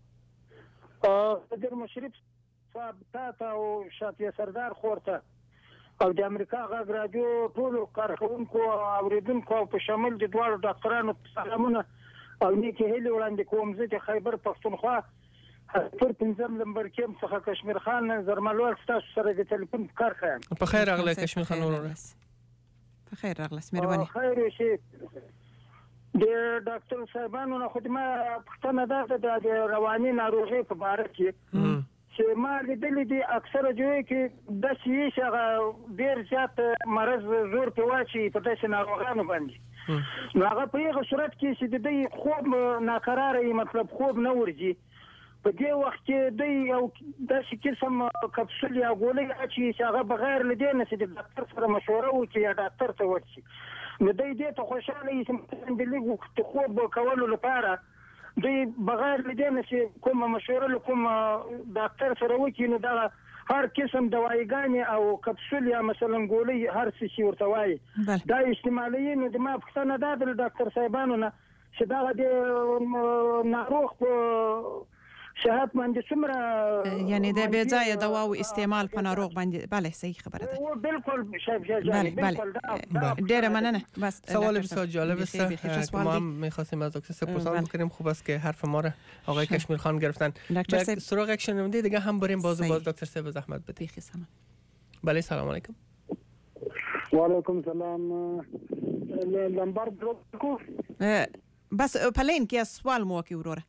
صدر مشرف صاحب تا او شاتیه سردار خورته او د امریکا غږ رادیو ټول کارکونکو اوریدونکو په شامل د دوه ډاکټرانو سلامونه او نیکه هلي وړاندې کوم چې خیبر پښتونخوا پر پنځم نمبر کې څخه کشمیر خان زرملوال تاسو سره د ټلیفون کار خایم. په خیر راغله کشمیر خان ورور. په خیر راغله مهرباني. خیر شي د ډاکټر صاحبانو نه خدمت پښتنه ده د رواني ناروغي په اړه کې چې ما لیدلې دي اکثره جوړ کې د شي شغه ډیر زیات مرز زور په واچي په داسې ناروغانو باندې نو هغه په هغه صورت کې چې د دې خوب ناقراره مطلب خوب نه ورځي په دې وخت کې د یو داسې قسم کپسول یا ګولۍ چې هغه بغیر لدې نه چې د ډاکټر سره مشوره وکړي یا ډاکټر ته ورشي نو دوی دې ته خوشاله یې چې د لږ خوب کولو لپاره دوی بغیر لدې نه چې کومه مشوره له کوم ډاکټر سره وکړي نو دا هر قسم دوايګانې او کپسول یا مثلا ګولۍ هر څه شي ورته وایي دا استعمالوي نو د ما پوښتنه ده د ډاکټر صاحبانو نه چې دا د ناروغ په صحت باندې څومره یعنی د بې ځایه دوا او استعمال په ناروغ باندې بله صحیح خبره ده بالکل شاید بله بله ډیره مننه. بس سوال بسیار جالب است که ما هم می‌خواستیم از دکتر سپرسان بکنیم. خوب است که حرف ما را آقای کشمیر خان گرفتن. سراغ یک شنونده دیگه هم بریم باز باز دکتر صاحب زحمت بدید. بله سلام علیکم. و علیکم سلام. نمبر کو بس پلین کې سوال مو کې وروره.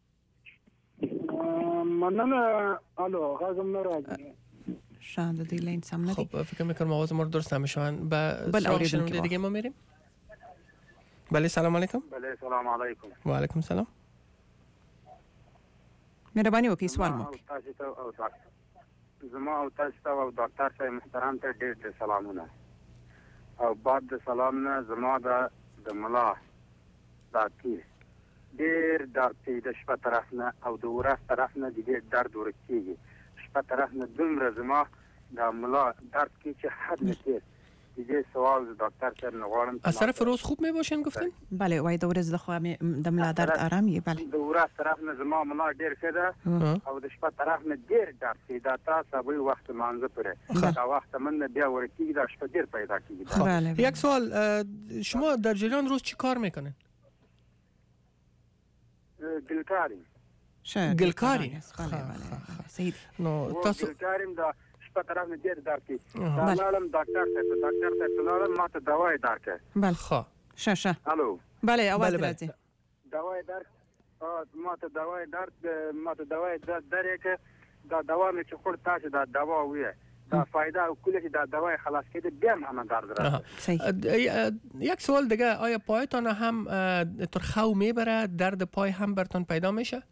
مننه. الو غازم ناراضی شاید دی لین سم ندی. خب فکر میکنم آواز ما رو درست نمیشون. با سراغ شنونده دیگه ما میریم. بله سلام علیکم. بله سلام علیکم. و علیکم سلام. مهرباني وکړئ سوال مو. زما او تاسو ته او ډاکټر صاحب محترم ته ډېر ډېر سلامونه. او بعد د سلام نه زما د د ملا داتي ډېر درد دی د شپه طرف نه او د ورځ طرف نه د ډېر درد ورکیږي. شپه طرف نه دومره زما د ملا درد کې چې حد نه دیگه سوال دکتر صاحب نغارم از طرف روز خوب می باشین گفتین؟ بله وای د ورځ د خو د ملا درد آرام یې. بله د ورځ طرف نه زما ملا ډیر ښه ده او د شپه طرف نه ډیر درد دی. دا تاسو به وخت مانځه پره دا وخت من بیا ورکیږي دا شپه ډیر پیدا کیږي. یک سوال شما در جریان روز چی کار میکنین؟ گلکاری. گلکاری؟ بله بله صحیح. نو تاسو گلکاریم دا په طرف نه ډیر درد کی. دا لالم ډاکټر ته ډاکټر ته لالم ماته دواي درکه. بله خو شه شه. الو. بله اواز راځي. دواي درک ماته دواي درد ماته دواي درد درکه دا دوا مې چې خور تاسو دا دوا وې دا فایده او کله چې دا دواي خلاص کړي بیا هم درد راځي. یک سوال دیگه آیا پایتان هم ترخو میبره درد پای هم برتون پیدا میشه؟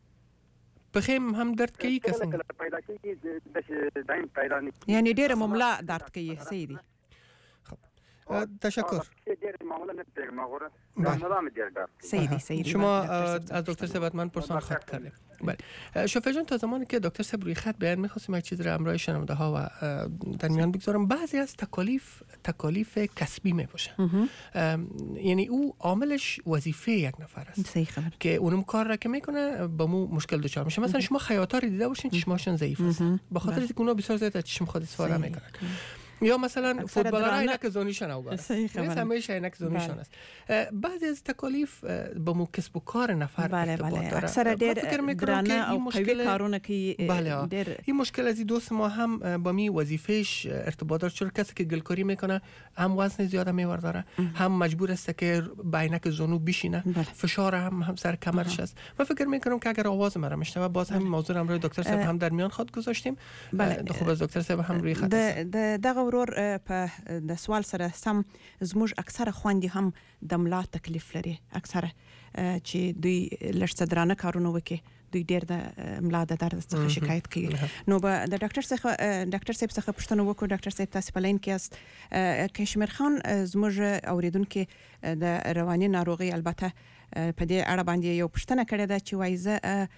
بخیم هم درد کوي که څنګه پیدا کیږي دایم پیدا نه یعنی ډېر مملا درد کوي. صحیح دی. خب تشکر. ډېر معامله نه پیږم مغوره نظام ډېر درد. صحیح دی صحیح دی. شما از دکتر صاحب من پرسان خط کردیم. بله شوفی جان تا زمانی که دکتر صاحب روی خط بیان می‌خواستیم یک چیز را همراه شنونده ها و در میان بگذارم. بعضی از تکالیف تکالیف کسبی میباشن. یعنی او عاملش وظیفه یک نفر است. صحیح خبر. که اونم کار را که میکنه با مو مشکل دچار میشه. مثلا شما خیاطا رو دیده باشین چشماشون ضعیف است. به خاطر اینکه اونا بسیار زیاد چشم خود استفاده میکنن. یا مثلا فوتبالرها عینک زانیشان اوگار است. مثلا همیشه عینک زانیشان است. بعضی از تکالیف با مو کسب و کار نفر ارتباط داره. اکثر دیر درانه او قوی کارونه که بله این مشکل از دوست ما هم با می وظیفهش ارتباط داره. چون کسی که گلکاری میکنه هم وزن زیاد میورداره هم مجبور است که با عینک زانو بشینه. فشار هم هم سر کمرش است. من فکر میکنم که اگر آواز مرا میشنوه باز هم موضوع هم روی دکتر صاحب هم در میان خود گذاشتیم. خوب از دکتر صاحب هم روی خط است. ورور په د سوال سره سم زموږ اکثره خوندې هم د ملا تکلیف لري. اکثره چې دوی لږ څه درانه کارونه وکړي دوی ډېر د ملا د درد څخه شکایت کوي. نو به د ډاکټر څخه ډاکټر صاحب څخه پوښتنه وکړو. ډاکټر صاحب تاسو په لاین کې یاست. کشمیر خان زموږ اوریدونکو د رواني ناروغي البته په دې اړه باندې یو پوښتنه کړې ده چې وایي زه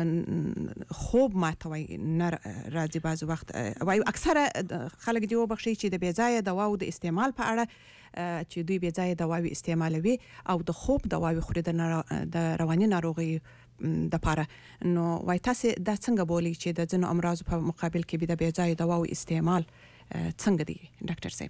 خوب ماته وایي نه راځي بعض وخت وایي اکثره خلک دی وبخښي چې د بې ځایه دواو د استعمال په اړه چې دوی بې ځایه دواوې استعمالوي او د خوب دواوې خوري د رواني ناروغي د پاره. نو وایي تاسو دا څنګه بولی چې د ځینو امراض په مقابل کې د بې ځایه دواو استعمال څنګه دی ډاکټر صاحب؟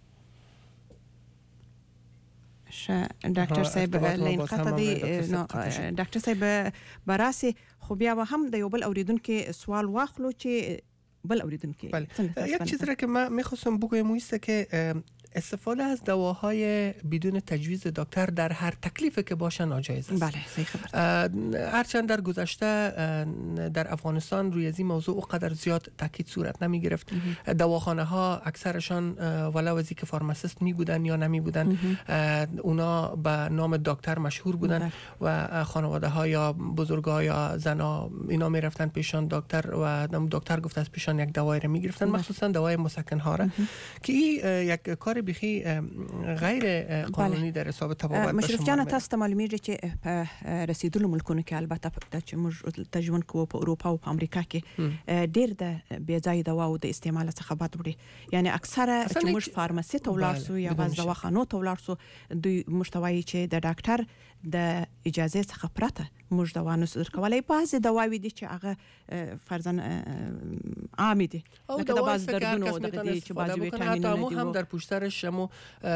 ش ډاکټر صاحب لین قطه دی. نو ډاکټر صاحب براسي خو بیا هم د یو بل اوریدونکو سوال واخلو چې بل اوریدونکو یک چیزی را که من میخواستم بگویم است که استفاده از دواهای بدون تجویز دکتر در هر تکلیفی که باشه ناجایز است. بله صحیح خبر. هرچند در گذشته در افغانستان روی این موضوع اونقدر زیاد تاکید صورت نمی گرفت. دواخانه ها اکثرشان ولو از اینکه فارماسیست می بودن یا نمی بودن اونا به نام دکتر مشهور بودن و خانواده ها یا بزرگا یا زنا اینا می رفتن پیشان دکتر و دکتر گفت از پیشان یک دوایی را می گرفتن مخصوصا دوای مسکن ها را که این یک کار بخی غیر قانونی در حساب تبابت مشرف جان تاسو ته معلومیږي چې په رسیدلو ملکونو کې البته چې موږ تجربه کوو په اروپا او په امریکا کې ډېر د بې ځایه دواو د استعمال څخه بد وړي. یعنی اکثره چې موږ فارماسي ته ولاړ سو یا باز دواخانو ته ولاړ سو دوی مشتوي چې د ډاکټر د اجازه څخه پرته موږ دوا نه صدر کولای. بعضې دواوې دي چې هغه فرضاً عامې دي لکه د بعض دردونو دغه دي چې بعضې ویټامینونه دي هم در پشترش هم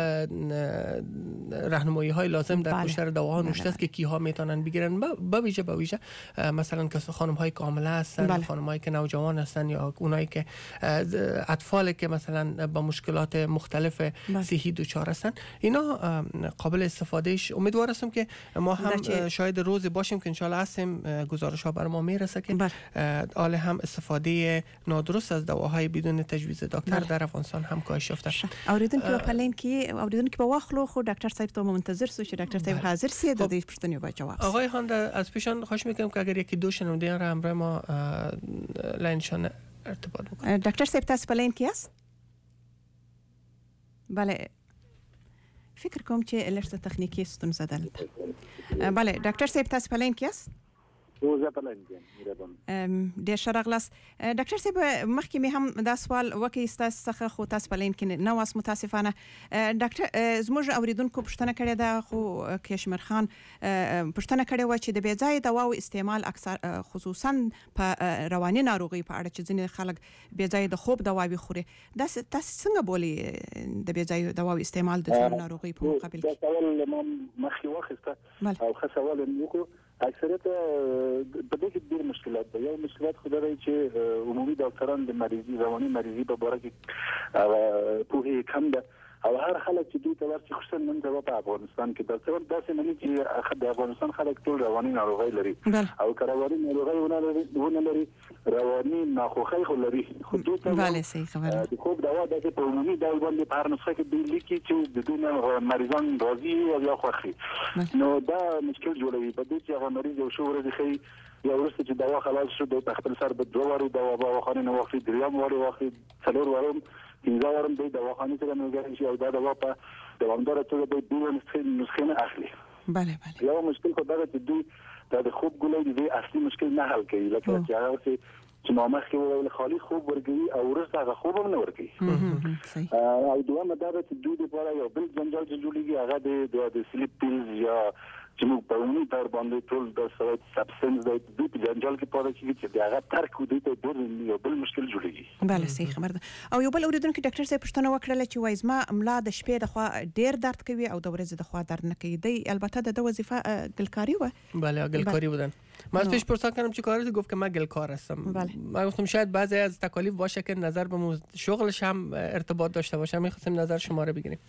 راهنمایی های لازم در پشتر دواها نوشته است که کیها میتونن بگیرن. با ویژه با ویژه مثلا که خانم های کامله هستن، خانم هایی که نوجوان هستن یا اونایی که اطفال که مثلا با مشکلات مختلف صحی دچار هستن، اینا قابل استفادهش. امیدوار هستم که ما هم شاید روز باشیم که انشالله هستیم گزارش ها بر ما میرسه که حال هم استفاده نادرست از دواهای بدون تجویز دکتر در افغانستان هم کاهش یافته. اوریدونکو په پلین کې اوریدونکو په واخلو خو ډاکټر صاحب ته منتظر سو چې ډاکټر صاحب حاضر سي د دې پښتنې به جواب. آقای هانده از پیشان خواهش میکنم که اگر یکی دو شنونده را همراه ما لاینشان ارتباط بکنید. ډاکټر صاحب تاسو په لین کې یاست؟ بله فکر کوم چې لږه تخنیکی ستونزه ده. بله ډاکټر صاحب تاسو په لین کې یاست؟ زه په لین کې یم. ډېر ښه راغلاست. ډاکټر صاحب مخکې مې هم دا سوال وکړی ستاسو څخه خو تاسو په لین کې نه واست متاسفانه. ډاکټر زموږ اوریدونکو پوښتنه کړې ده خو کشمیر خان پوښتنه کړې وه چې د بې ځایه دواو استعمال اکثر خصوصا په رواني ناروغۍ په اړه چې ځینې خلک بې ځایه د خوب دواوې خوري، داسې تاسو څنګه بولي د بې ځایه دواو استعمال د ځینو ناروغۍ په مقابل کې؟ دا سوال ما مخکې واخیسته او ښه سوال یې وکړو. اکثریت په دې کې ډېر مشکلات دي. یو مشکلات خو دا دی چې عمومي ډاکټران د مریضي رواني مریضي په باره کې پوهې کم ده او هر خلک چې دوی ته ورشي خصوصا نن سبا په افغانستان کې ډاکټران داسې نه دي چې د افغانستان خلک ټول رواني ناروغي لري او که رواني ناروغي ونه لري رواني ناخوښي خو لري. خو دوی ته بله صحیح خبره د خوب دوا داسې په عمومي ډول باندې په هر نسخه کې دوی لیکي چې د دوی نه مریضان راضي او یا خوښي، نو دا مشکل جوړوي. په دې چې هغه مریض یو شو ورځې ښي یا وروسته چې دوا خلاص شو د خپل سر به دوه وارې دوا به واخلي، نه واخلي دریم وارې واخلي څلور وارم پنځه وارم د دواخانې سره ملګری شي او دا دوا په دوامداره توګه د دوی نسخې نه اخلي. بله بله یو مشکل خو دا چې دوی د خوب ګولۍ د اصلي مشکل نه حل کوي، لکه چې هغه چې ما مخکې وویل خالي خوب ورګوي او وروسته هغه خوب هم نه ورګوي. او دوامه دا چې دوی لپاره یو بل جنجال جوړیږي، هغه د سلیپ پیلز یا چې موږ په عمومي طور باندې ټول د سوایت سبستنس د دوی په جنجال کې پاره کیږي چې هغه ترک دوی ته ډېر یو بل مشکل جوړیږي. بله صحیح خبر ده. او یو بل اوریدونکو ډاکټر صاحب پوښتنه وکړله چې وایي زما ملا د شپې د خوا ډېر درد کوي او د ورځې د خوا درد نه کوي. دی البته د ده وظیفه گلکاری و. بله گلکاری بودن. من از پیش پرسان کردم چی کاری؟ گفت که من گلکار هستم. من گفتم شاید بعضی از تکالیف باشه که نظر به شغلش هم ارتباط داشته باشه. می‌خواستیم نظر شما رو بگیریم.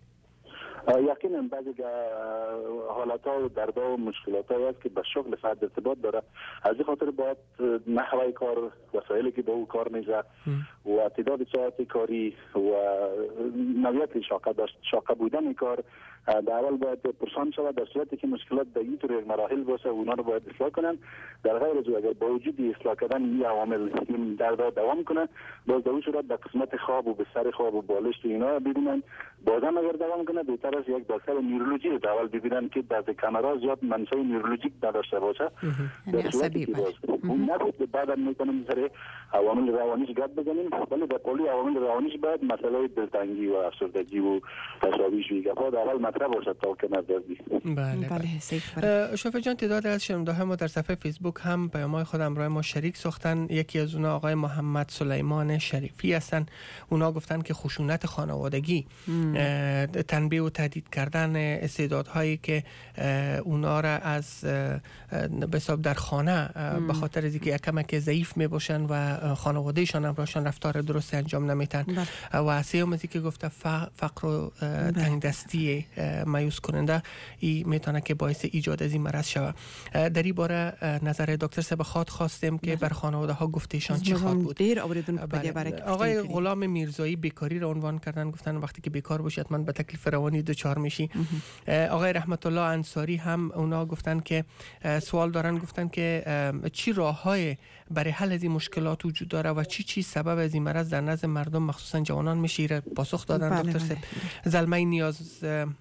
یقینا بعضی حالت‌ها و دردها و مشکلات‌هایی است که به شغل فرد ارتباط داره. از این خاطر باید نحوه کار، وسایلی که با او کار میشه و تعداد ساعت کاری و نوعیت شاقه داشت شاقه بودن کار در اول باید پرسان شود. در صورتی که مشکلات در این طور یک مراحل باشه اونا رو باید اصلاح کنن. در غیر از اگر با وجود اصلاح کردن این عوامل این درد دوام کنه، باز در اون صورت در قسمت خواب و بستر خواب و بالشت اینا ببینن. بازم اگر دوام کنه بهتر است یک دکتر نورولوژی رو اول ببینن که در کامرا زیاد منشأ نورولوژیک نداشته باشه. در صورتی که باز اون نبود بعدا میتونیم سر عوامل روانیش گپ بزنیم، ولی در کلی عوامل روانیش بعد مسئله دلتنگی و افسردگی و تشابیش و گپ‌ها در اول مطرح باشد تا که نردردی. بله بله. شوفی جان تعداد از شنونده ما در صفحه فیسبوک هم پیام‌های خود همراه ما شریک ساختن. یکی از اونها آقای محمد سلیمان شریفی هستن. اونا گفتن که خشونت خانوادگی، تنبیه و تهدید کردن استعدادهایی که اونا را از به حساب در خانه به خاطر اینکه یک کمک ضعیف می باشن و خانوادهشان هم راشان رفتار درست انجام نمیتن و سیوم از که گفته فقر و تنگدستی مایوس کننده این میتونه که باعث ایجاد از این مرض شود. در این باره نظر دکتر صاحب خواهد خواستیم که بر خانواده ها گفتهشان چی خواهد بود. آقای غلام میرزایی بیکاری را عنوان کردن، گفتن وقتی که بیکار باشی حتما به تکلیف روانی دچار میشی. آقای رحمت الله انصاری هم اونا گفتن که سوال دارن، گفتن که چی راههای برای حل از این مشکلات وجود داره و چی چی سبب از این مرض در نزد مردم مخصوصا جوانان میشه. پاسخ دادن دکتر صاحب. زلمه نیاز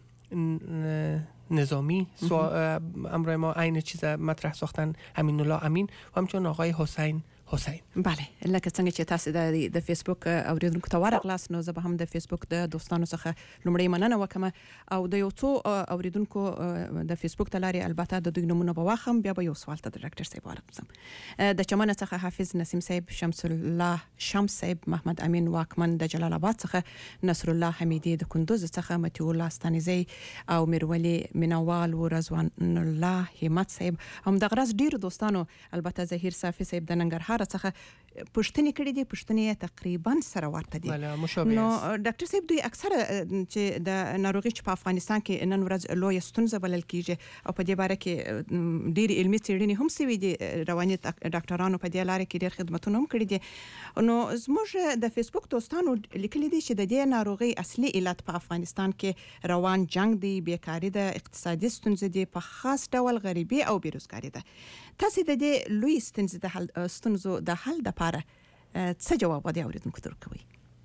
نظامی امروز ما عین چیز مطرح ساختن، امین الله امین و همچنین آقای حسین حسین. بله لکه څنګه چې تاسو د د فیسبوک اوریدونکو ته ورغلاس نو زه به هم د فیسبوک د دوستانو څخه لومړی مننه وکم او د یو څو اوریدونکو د فیسبوک تلاري البته د دوی نمونه به واخم بیا به یو سوال ته د ډاکټر صاحب ورغلم. د چمن څخه حافظ نسیم صاحب، شمس الله شمس صاحب، محمد امین واکمن د جلال آباد څخه، نصر الله حمیدی د کندوز څخه، متي الله استانزی او میرولی منوال و رضوان الله همت صاحب، هم د غرض ډیر دوستانو البته ظهیر صافی صاحب د ننګرهار څخه پښتني کړي دي، پښتني تقریبا سره ورته دي. نو ډاکټر صاحب دوی اکثره چې د ناروغي چې په افغانستان کې نن ورځ لوی ستونزه بلل کیږي او په دې باره کې ډیر علمي څېړنې هم سوي دي، رواني ډاکټرانو په دې لاره کې ډیر خدمتونه هم کړي دي. نو زموږ د فیسبوک دوستانو لیکلي دي چې د دې ناروغي اصلي علت په افغانستان کې روان جنگ دی، بیکاری ده، اقتصادي ستونزې دي، په خاص ډول غریبي او بیروزګاری ده. تاسو د دې لوی ستونزې د حل ستونزو د حل د لپاره څه جواب ودی اوریدونکو ته ورکوي؟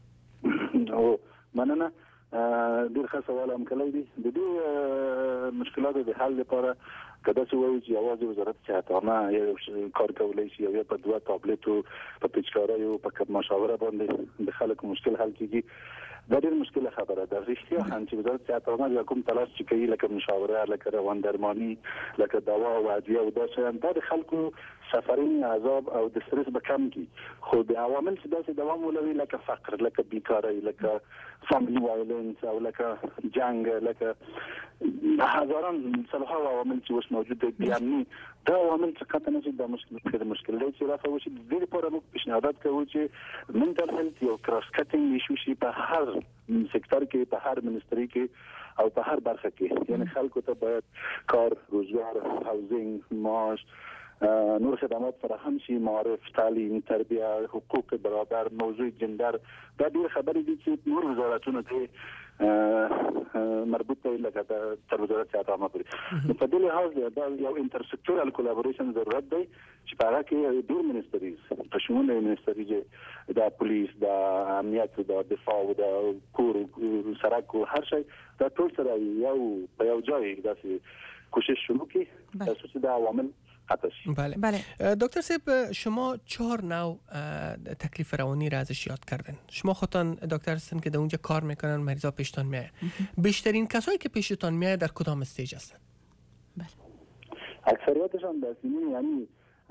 او مننه، ډیر ښه سوال هم کلی دی. د دې مشکلاتو د حل لپاره کدا څه وایي چې اواز وزارت صحت عامه یو کار کولی شي، یو په دوه تابلیټو په پچکارا یو په مشاوره باندې د خلکو مشکل حل کیږي. دا ډیر مشکله خبره ده. رښتیا هم چې وزارت صحت عامه یا کوم تلاش چې کوي لکه مشاوره، لکه روان درمانی، لکه دوا او ادویه او دا څه دا د خلکو سفرین عذاب او د استرس به کم کی، خو د عوامل چې داسې دوام ولري لکه فقر، لکه بیکاری، لکه فامily violence او لکه جنگ، لکه هزاران سلها عوامل چې اوس موجود دي، بیامني دا عوامل چې قطعا نه د مشکل د مشکل دی چې رافع وشي. د دې لپاره موږ پیشنهاد کوو چې منټل هیلث یو کراس کټینګ ایشو شي په هر سکتور کې، په هر منستری کې او په هر برخه کې. یعنی خلکو ته باید کار، روزګار، هاوزینګ، معاش، نور خدمات فراهم شي، معارف، تعلیم، تربیه، حقوق برابر، موضوع جندر. دا ډیر خبرې دي چې نور وزارتونو ته مربوط دي لکه د تر وزارت صحت عامه پورې. نو په دې لحاظ دا یو انټر سیکټورال کولابوریشن ضرورت دی چې په هغه کې ډیر منستریز په شمول منستری چې د پولیس، د امنیت، د دفاع، د کور، سړک، هر شي دا ټول سره یو په یو ځای داسې کوشش شروع کړي تاسو چې دا عوامل بله. بله دکتر صاحب، شما چهار نوع تکلیف روانی را ازش یاد کردن. شما خودتان دکتر هستن که در اونجا کار میکنن، مریضا پیشتان میاد. بیشترین کسایی که پیشتان میاد در کدام استیج هستن؟ بله اکثریتشان در سنین یعنی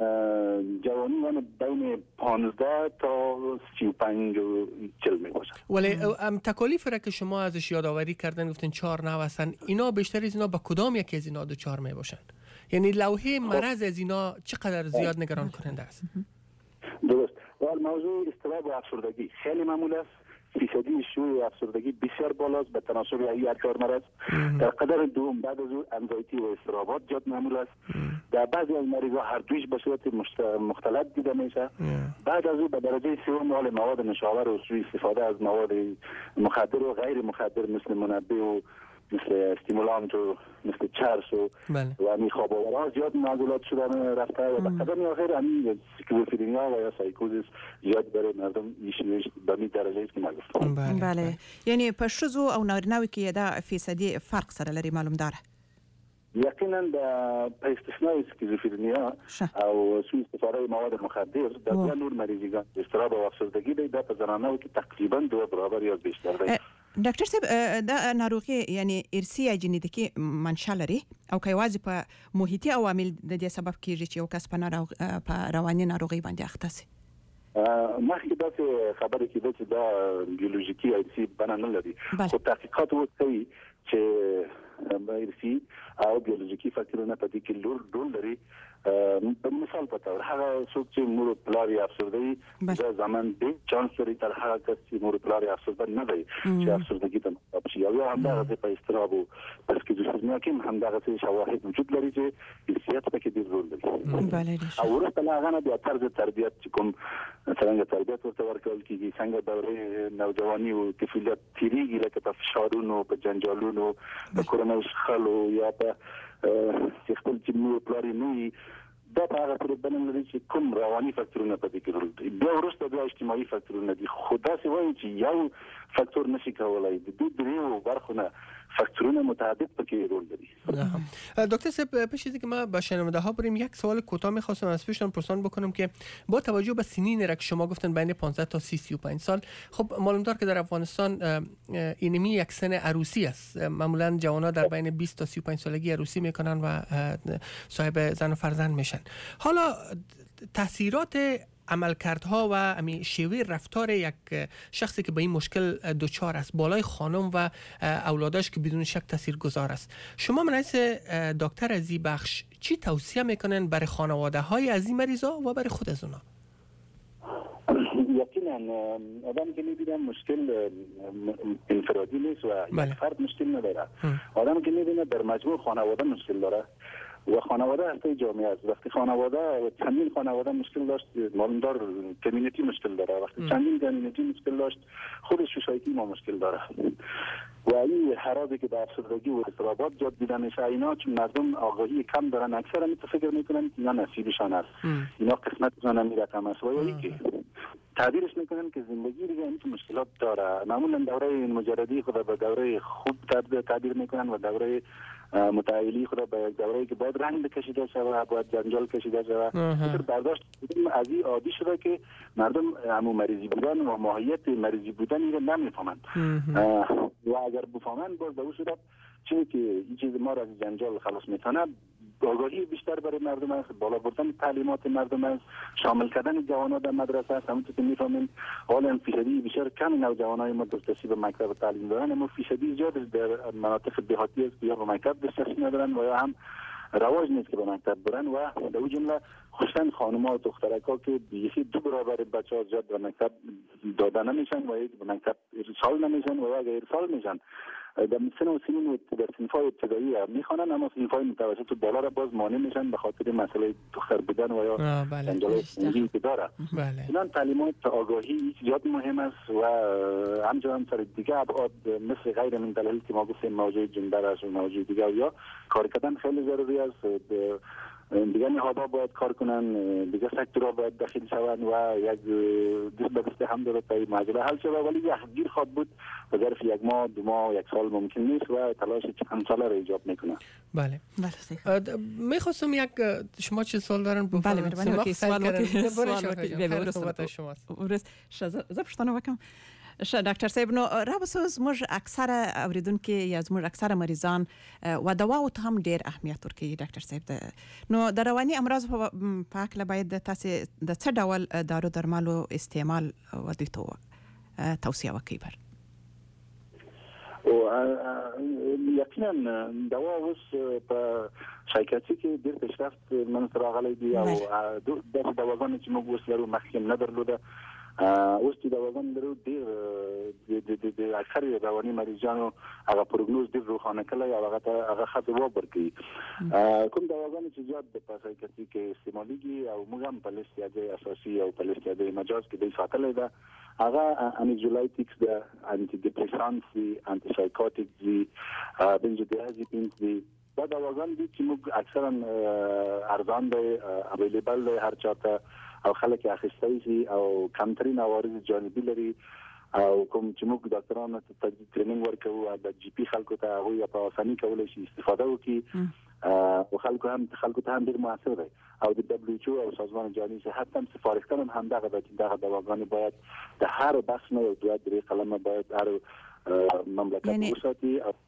جوانی یعنی بین پانزده تا سی و پنج و چل می باشن. ولی تکالیف را که شما ازش یادآوری کردن گفتن چهار نوع هستن، اینا بیشتر از اینا با کدام یکی از اینا دو چهار می باشن؟ یعنی لوحه مرض از اینا چقدر زیاد نگران کننده است؟ درست. و موضوع اضطراب و افسردگی خیلی معمول است. فیصدی شیوع افسردگی بسیار بالاست به تناسب ای چهار مرض. در قدر دوم بعد از اون انزایتی و اضطرابات زیاد معمول است. در بعضی از مریضا هر دویش به صورت مختلط دیده میشه. بعد از اون به درجه سوم حال مواد نشاور و سوء استفاده از مواد مخدر و غیر مخدر مثل منبه و مثل استیمولانت و مثل چرس و و همین خواب آورها زیاد معضلات شدن رفته و به قدم آخر همین اسکیزوفرنیا و یا سایکوزیس زیاد برای مردم ایشونش به می درجه است که نگفتم. بله. بله یعنی په ښځو او نارینه‌وو کې دا فیصدي فرق سره لري معلوم داره. یقینا په استثناء اسکیزوفرنیا او سوء استفاده مواد مخدر د نور مریضان اضطراب او افسردگی د په زنانو کې تقریبا دوه برابر یا بیشتر دی. ډاکټر صاحب دا ناروغي یعنی ارثي یا جنیتیکي منشأ لري او که یوازې په محیطي عوامل د دې سبب کیږي چې یو کس په ناروغ په رواني ناروغي باندې اخته شي؟ مخکې داسې خبرې کېده چې دا بیولوژیکي ارثي بڼه نه لري، خو تحقیقات اوس کوي چې ارثي او بیولوژیکي فاکتورونه په دې کې رول لري. په مثال په تور هغه څوک چې مور پلار یې افسرده وي دا زمان دی چانس لري تر هغه کس چې مور پلار یې افسرده نه وي چې افسردګي ته مبتلا شي. یا همدغه په اضطراب او په اسکیزوفرنیا کې همدغه شواهد وجود لري چې ارثیات پکې ډېر رول لري. او وروسته له هغه نه بیا طرز تربیت چې کوم څنګه تربیت ورته ورکول کېږي، څنګه دورې نوجواني او طفولیت تیریږي لکه په فشارونو، په جنجالونو، په کورنۍ شخړو یا په چې خپل چې مور پلار یې نه وي دا په هغه پورې بڼه لري چې کوم رواني فاکتورونه په دې کې رول لري. بیا وروسته بیا اجتماعي فاکتورونه دي، خو داسې وایي چې یو فاکتور نشي کولی د دې دریو برخو نه فاکتورون متعدد پکې رول داری. دکتر صاحب پیش از که ما با شنونده ها بریم یک سوال کوتاه می‌خواستم از پیشتون پرسان بکنم که با توجه به سنین را که شما گفتن بین پانزده تا سی سی و پنج سال، خب معلوم دار که در افغانستان اینمی یک سن عروسی است. معمولا جوانا در بین بیست تا سی و پنج سالگی عروسی میکنن و صاحب زن و فرزند میشن. حالا تاثیرات عملکردها و امی شیوه رفتار یک شخصی که به این مشکل دچار است بالای خانم و اولادش که بدون شک تاثیرگذار است، شما من حیث دکتر از این بخش چی توصیه میکنن برای خانواده های از این مریضا و برای خود از اونا؟ یقینا آدم که میبینم مشکل انفرادی نیست و یک فرد مشکل نداره. آدم که میبینه در مجموع خانواده مشکل داره و خانواده هسته جامعه است. وقتی خانواده و چندین خانواده مشکل داشت، معلوم دار کمیونیتی مشکل داره. وقتی چندین کمیونیتی مشکل داشت، خود سوسایتی ما مشکل داره. و این حرابی که در افسردگی و اضطرابات جاد دیده میشه، اینا چون مردم آگاهی کم دارن، اکثر هم فکر میکنن که اینا نصیبشان است، اینا قسمتشان هم رقم است. و یا که تعبیرش میکنن که زندگی دیگه این مشکلات داره. معمولا دوره مجردی خود به دوره خوب تعبیر میکنن و دوره متعالی خود به دوره‌ای که باید رنگ بکشیده شود، باید جنجال کشیده شود. فکر برداشت از این عادی شده که مردم همون مریضی بودن و ماهیت مریضی بودن رو نمیفهمند و اگر بفهمند باز به اون صورت چیزی که این چیز ما را از جنجال خلاص میتونه آگاهی بیشتر برای مردم است، بالا بردن تعلیمات مردم است، شامل کردن جوانان در مدرسه است. همونطور که میفهمیم حالا فیصدی بیشتر کم نوجوانای ما دسترسی به مکتب تعلیم دارن، اما فیصدی زیاد در مناطق دیهاتی است که یا به مکتب دسترسی ندارن و یا هم رواج نیست که به مکتب برن و در اون جمله خصوصا خانم‌ها و دخترک‌ها که بیشتر دو برابر بچه‌ها زیاد به مکتب داده نمیشن و به مکتب ارسال نمیشن و اگر ارسال میشن در سن و سنین و در صنف‌های ابتدایی میخوانن، اما صنف‌های متوسط و بالا را باز مانع میشن به خاطر مسئله دختر بودن و یا جنجال سنگی که داره. اینان تعلیمات آگاهی زیاد مهم است و همچنان سر دیگه ابعاد مثل غیر من دلایلی که ما گفتیم موضوع جندر است و موضوع دیگه یا کار کردن خیلی ضروری است. دیگه نهادها باید کار کنن، دیگه سکتورها باید داخل شوند و یک دست به دست هم داره تا این مسئله حل شود، ولی یک گیر خواهد بود و ظرف یک ماه دو ماه یک سال ممکن نیست و تلاش چند ساله را ایجاب میکنه. بله بله. میخواستم یک شما چه سوال دارن بله بله اوکی سوال وکیل شما زه پښتنه وکم. ښه ډاکټر صاحب، نو راوسو زموږ اکثره اوریدونکو یا زموږ اکثره مریضان و دواو ته هم ډیر اهمیت ورکوي. ډاکټر صاحب، نو د رواني امراض په پاک له باید تاسو د څه ډول دارو درملو استعمال و دوی ته توصیه وکړئ؟ بر او یقینا دوا اوس په سایکاتری کې ډیر پیشرفت منځ راغلی دی او د دواګانو چې موږ اوس لرو مخکې نه درلوده. اوس چې دواګان لرو ډیر د اکثر رواني مریضانو هغه پروګنوز ډیر روښانه کړی او هغه هغه ښه ځواب ورکوي. کوم دواګانې چې زیات د سایکاتری کې استعمالیږي او موږ هم په لیست یادې اساسي او په لیست یادې مجاز کې د ساتلې ده، هغه انیزولیټکس ده، انټي ډیپریسانټس دي، انټي سایکوټیکس دي، بنزودیازپینز دي. دا دواګان دي چې موږ اکثرا ارزان دي، اویلیبل دي هر چاته او خلک اخیستای شي او کمترین عوارض جانبي لري او کوم چې موږ ډاکټرانو ته ټریننګ ورکوو د جی پی خلکو ته هغه په اسانۍ کولای شي استفاده وکړي او خلکو هم خلکو ته هم ډیر موثر دی او د دبليو ایچ او او سازمان جهانی صحت هم سفارښتنه هم دغه د دغه دواګانې باید د هر بخش نه یو دوه درې قلمه باید هر مملکت وساتي او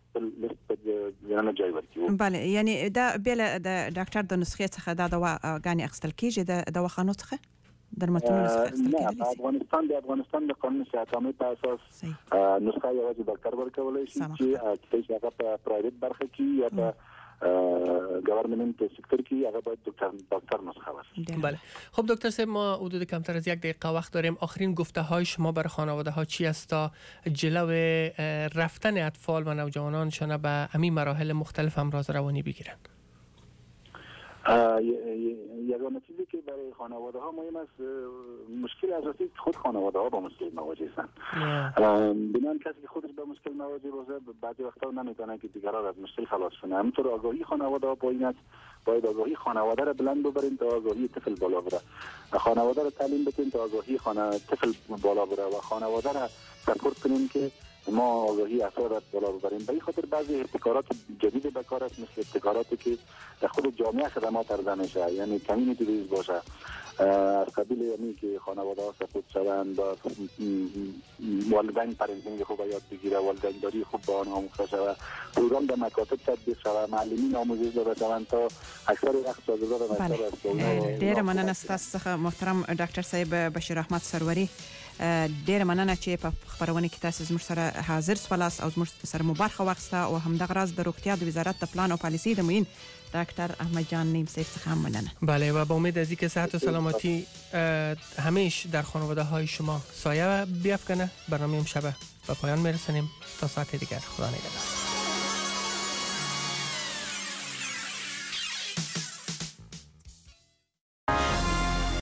بله، یعنی دا بیل د ډاکټر د نسخې څخه دا دوا غانې اخستل کیږي د دواخانو څخه درملتونونو څخه اخستل کیږي؟ نه، افغانستان د افغانستان د قانون صحت عامه په اساس نسخه یوازې ډاکټر ورکولای شي چې چې هغه په پرایویت برخه کې یا په گورنمنت سکتور کی هغه باید دکتر دکتر نسخه باشه. بله. خب دکتر صاحب، ما حدود کمتر از یک دقیقه وقت داریم. آخرین گفته های شما برای خانواده ها چی است تا جلو رفتن اطفال و نوجوانانشان به همین مراحل مختلف امراض روانی بگیرن؟ یگانه چیزی که برای خانواده ها مهم است، مشکل اساسی خود خانواده ها با مشکل مواجه هستند. بنان کسی که خودش با مشکل مواجه باشه بعضی وقتا نمیتونه که دیگران از مشکل خلاص کنه. همینطور آگاهی خانواده ها با این است، باید آگاهی خانواده را بلند ببریم تا آگاهی طفل بالا بره، خانواده را تعلیم بدیم تا آگاهی خانه طفل بالا بره و خانواده را سپورت کنیم که ما آگاهی افراد را بالا ببریم. به این خاطر بعضی ابتکارات جدید به کار است، مثل ابتکاراتی که در خود جامعه خدمات عرضه میشه، یعنی کمیونیتی بیس باشه، از قبیل یعنی که خانواده ها سپورت شوند، با والدین پرنتینگ خوب یاد بگیره، والدین داری خوب با آنها آموخته شود، پروگرام در مکاتب تطبیق شود، معلمین آموزش داده شوند تا اکثر وقت شاگردان مکتب است. ډیر مننه ستاسو څخه محترم ډاکټر صاحب بشیر احمد سروري. ډیر مننه چې په خبرونه کې تاسو زموږ سره حاضر سوالاست او زموږ سره مو برخه واخیسته او همدغه راز د روغتیا د وزارت د پلان او پالیسي د معین دکتر احمد جان نیم صاحب څخه هم مننه. بله و با امید از اینکه صحت و سلامتی همیشه در خانواده های شما سایه بیافکنه، برنامه امشب به پایان میرسونیم تا ساعت دیگر. خدا نگهدار.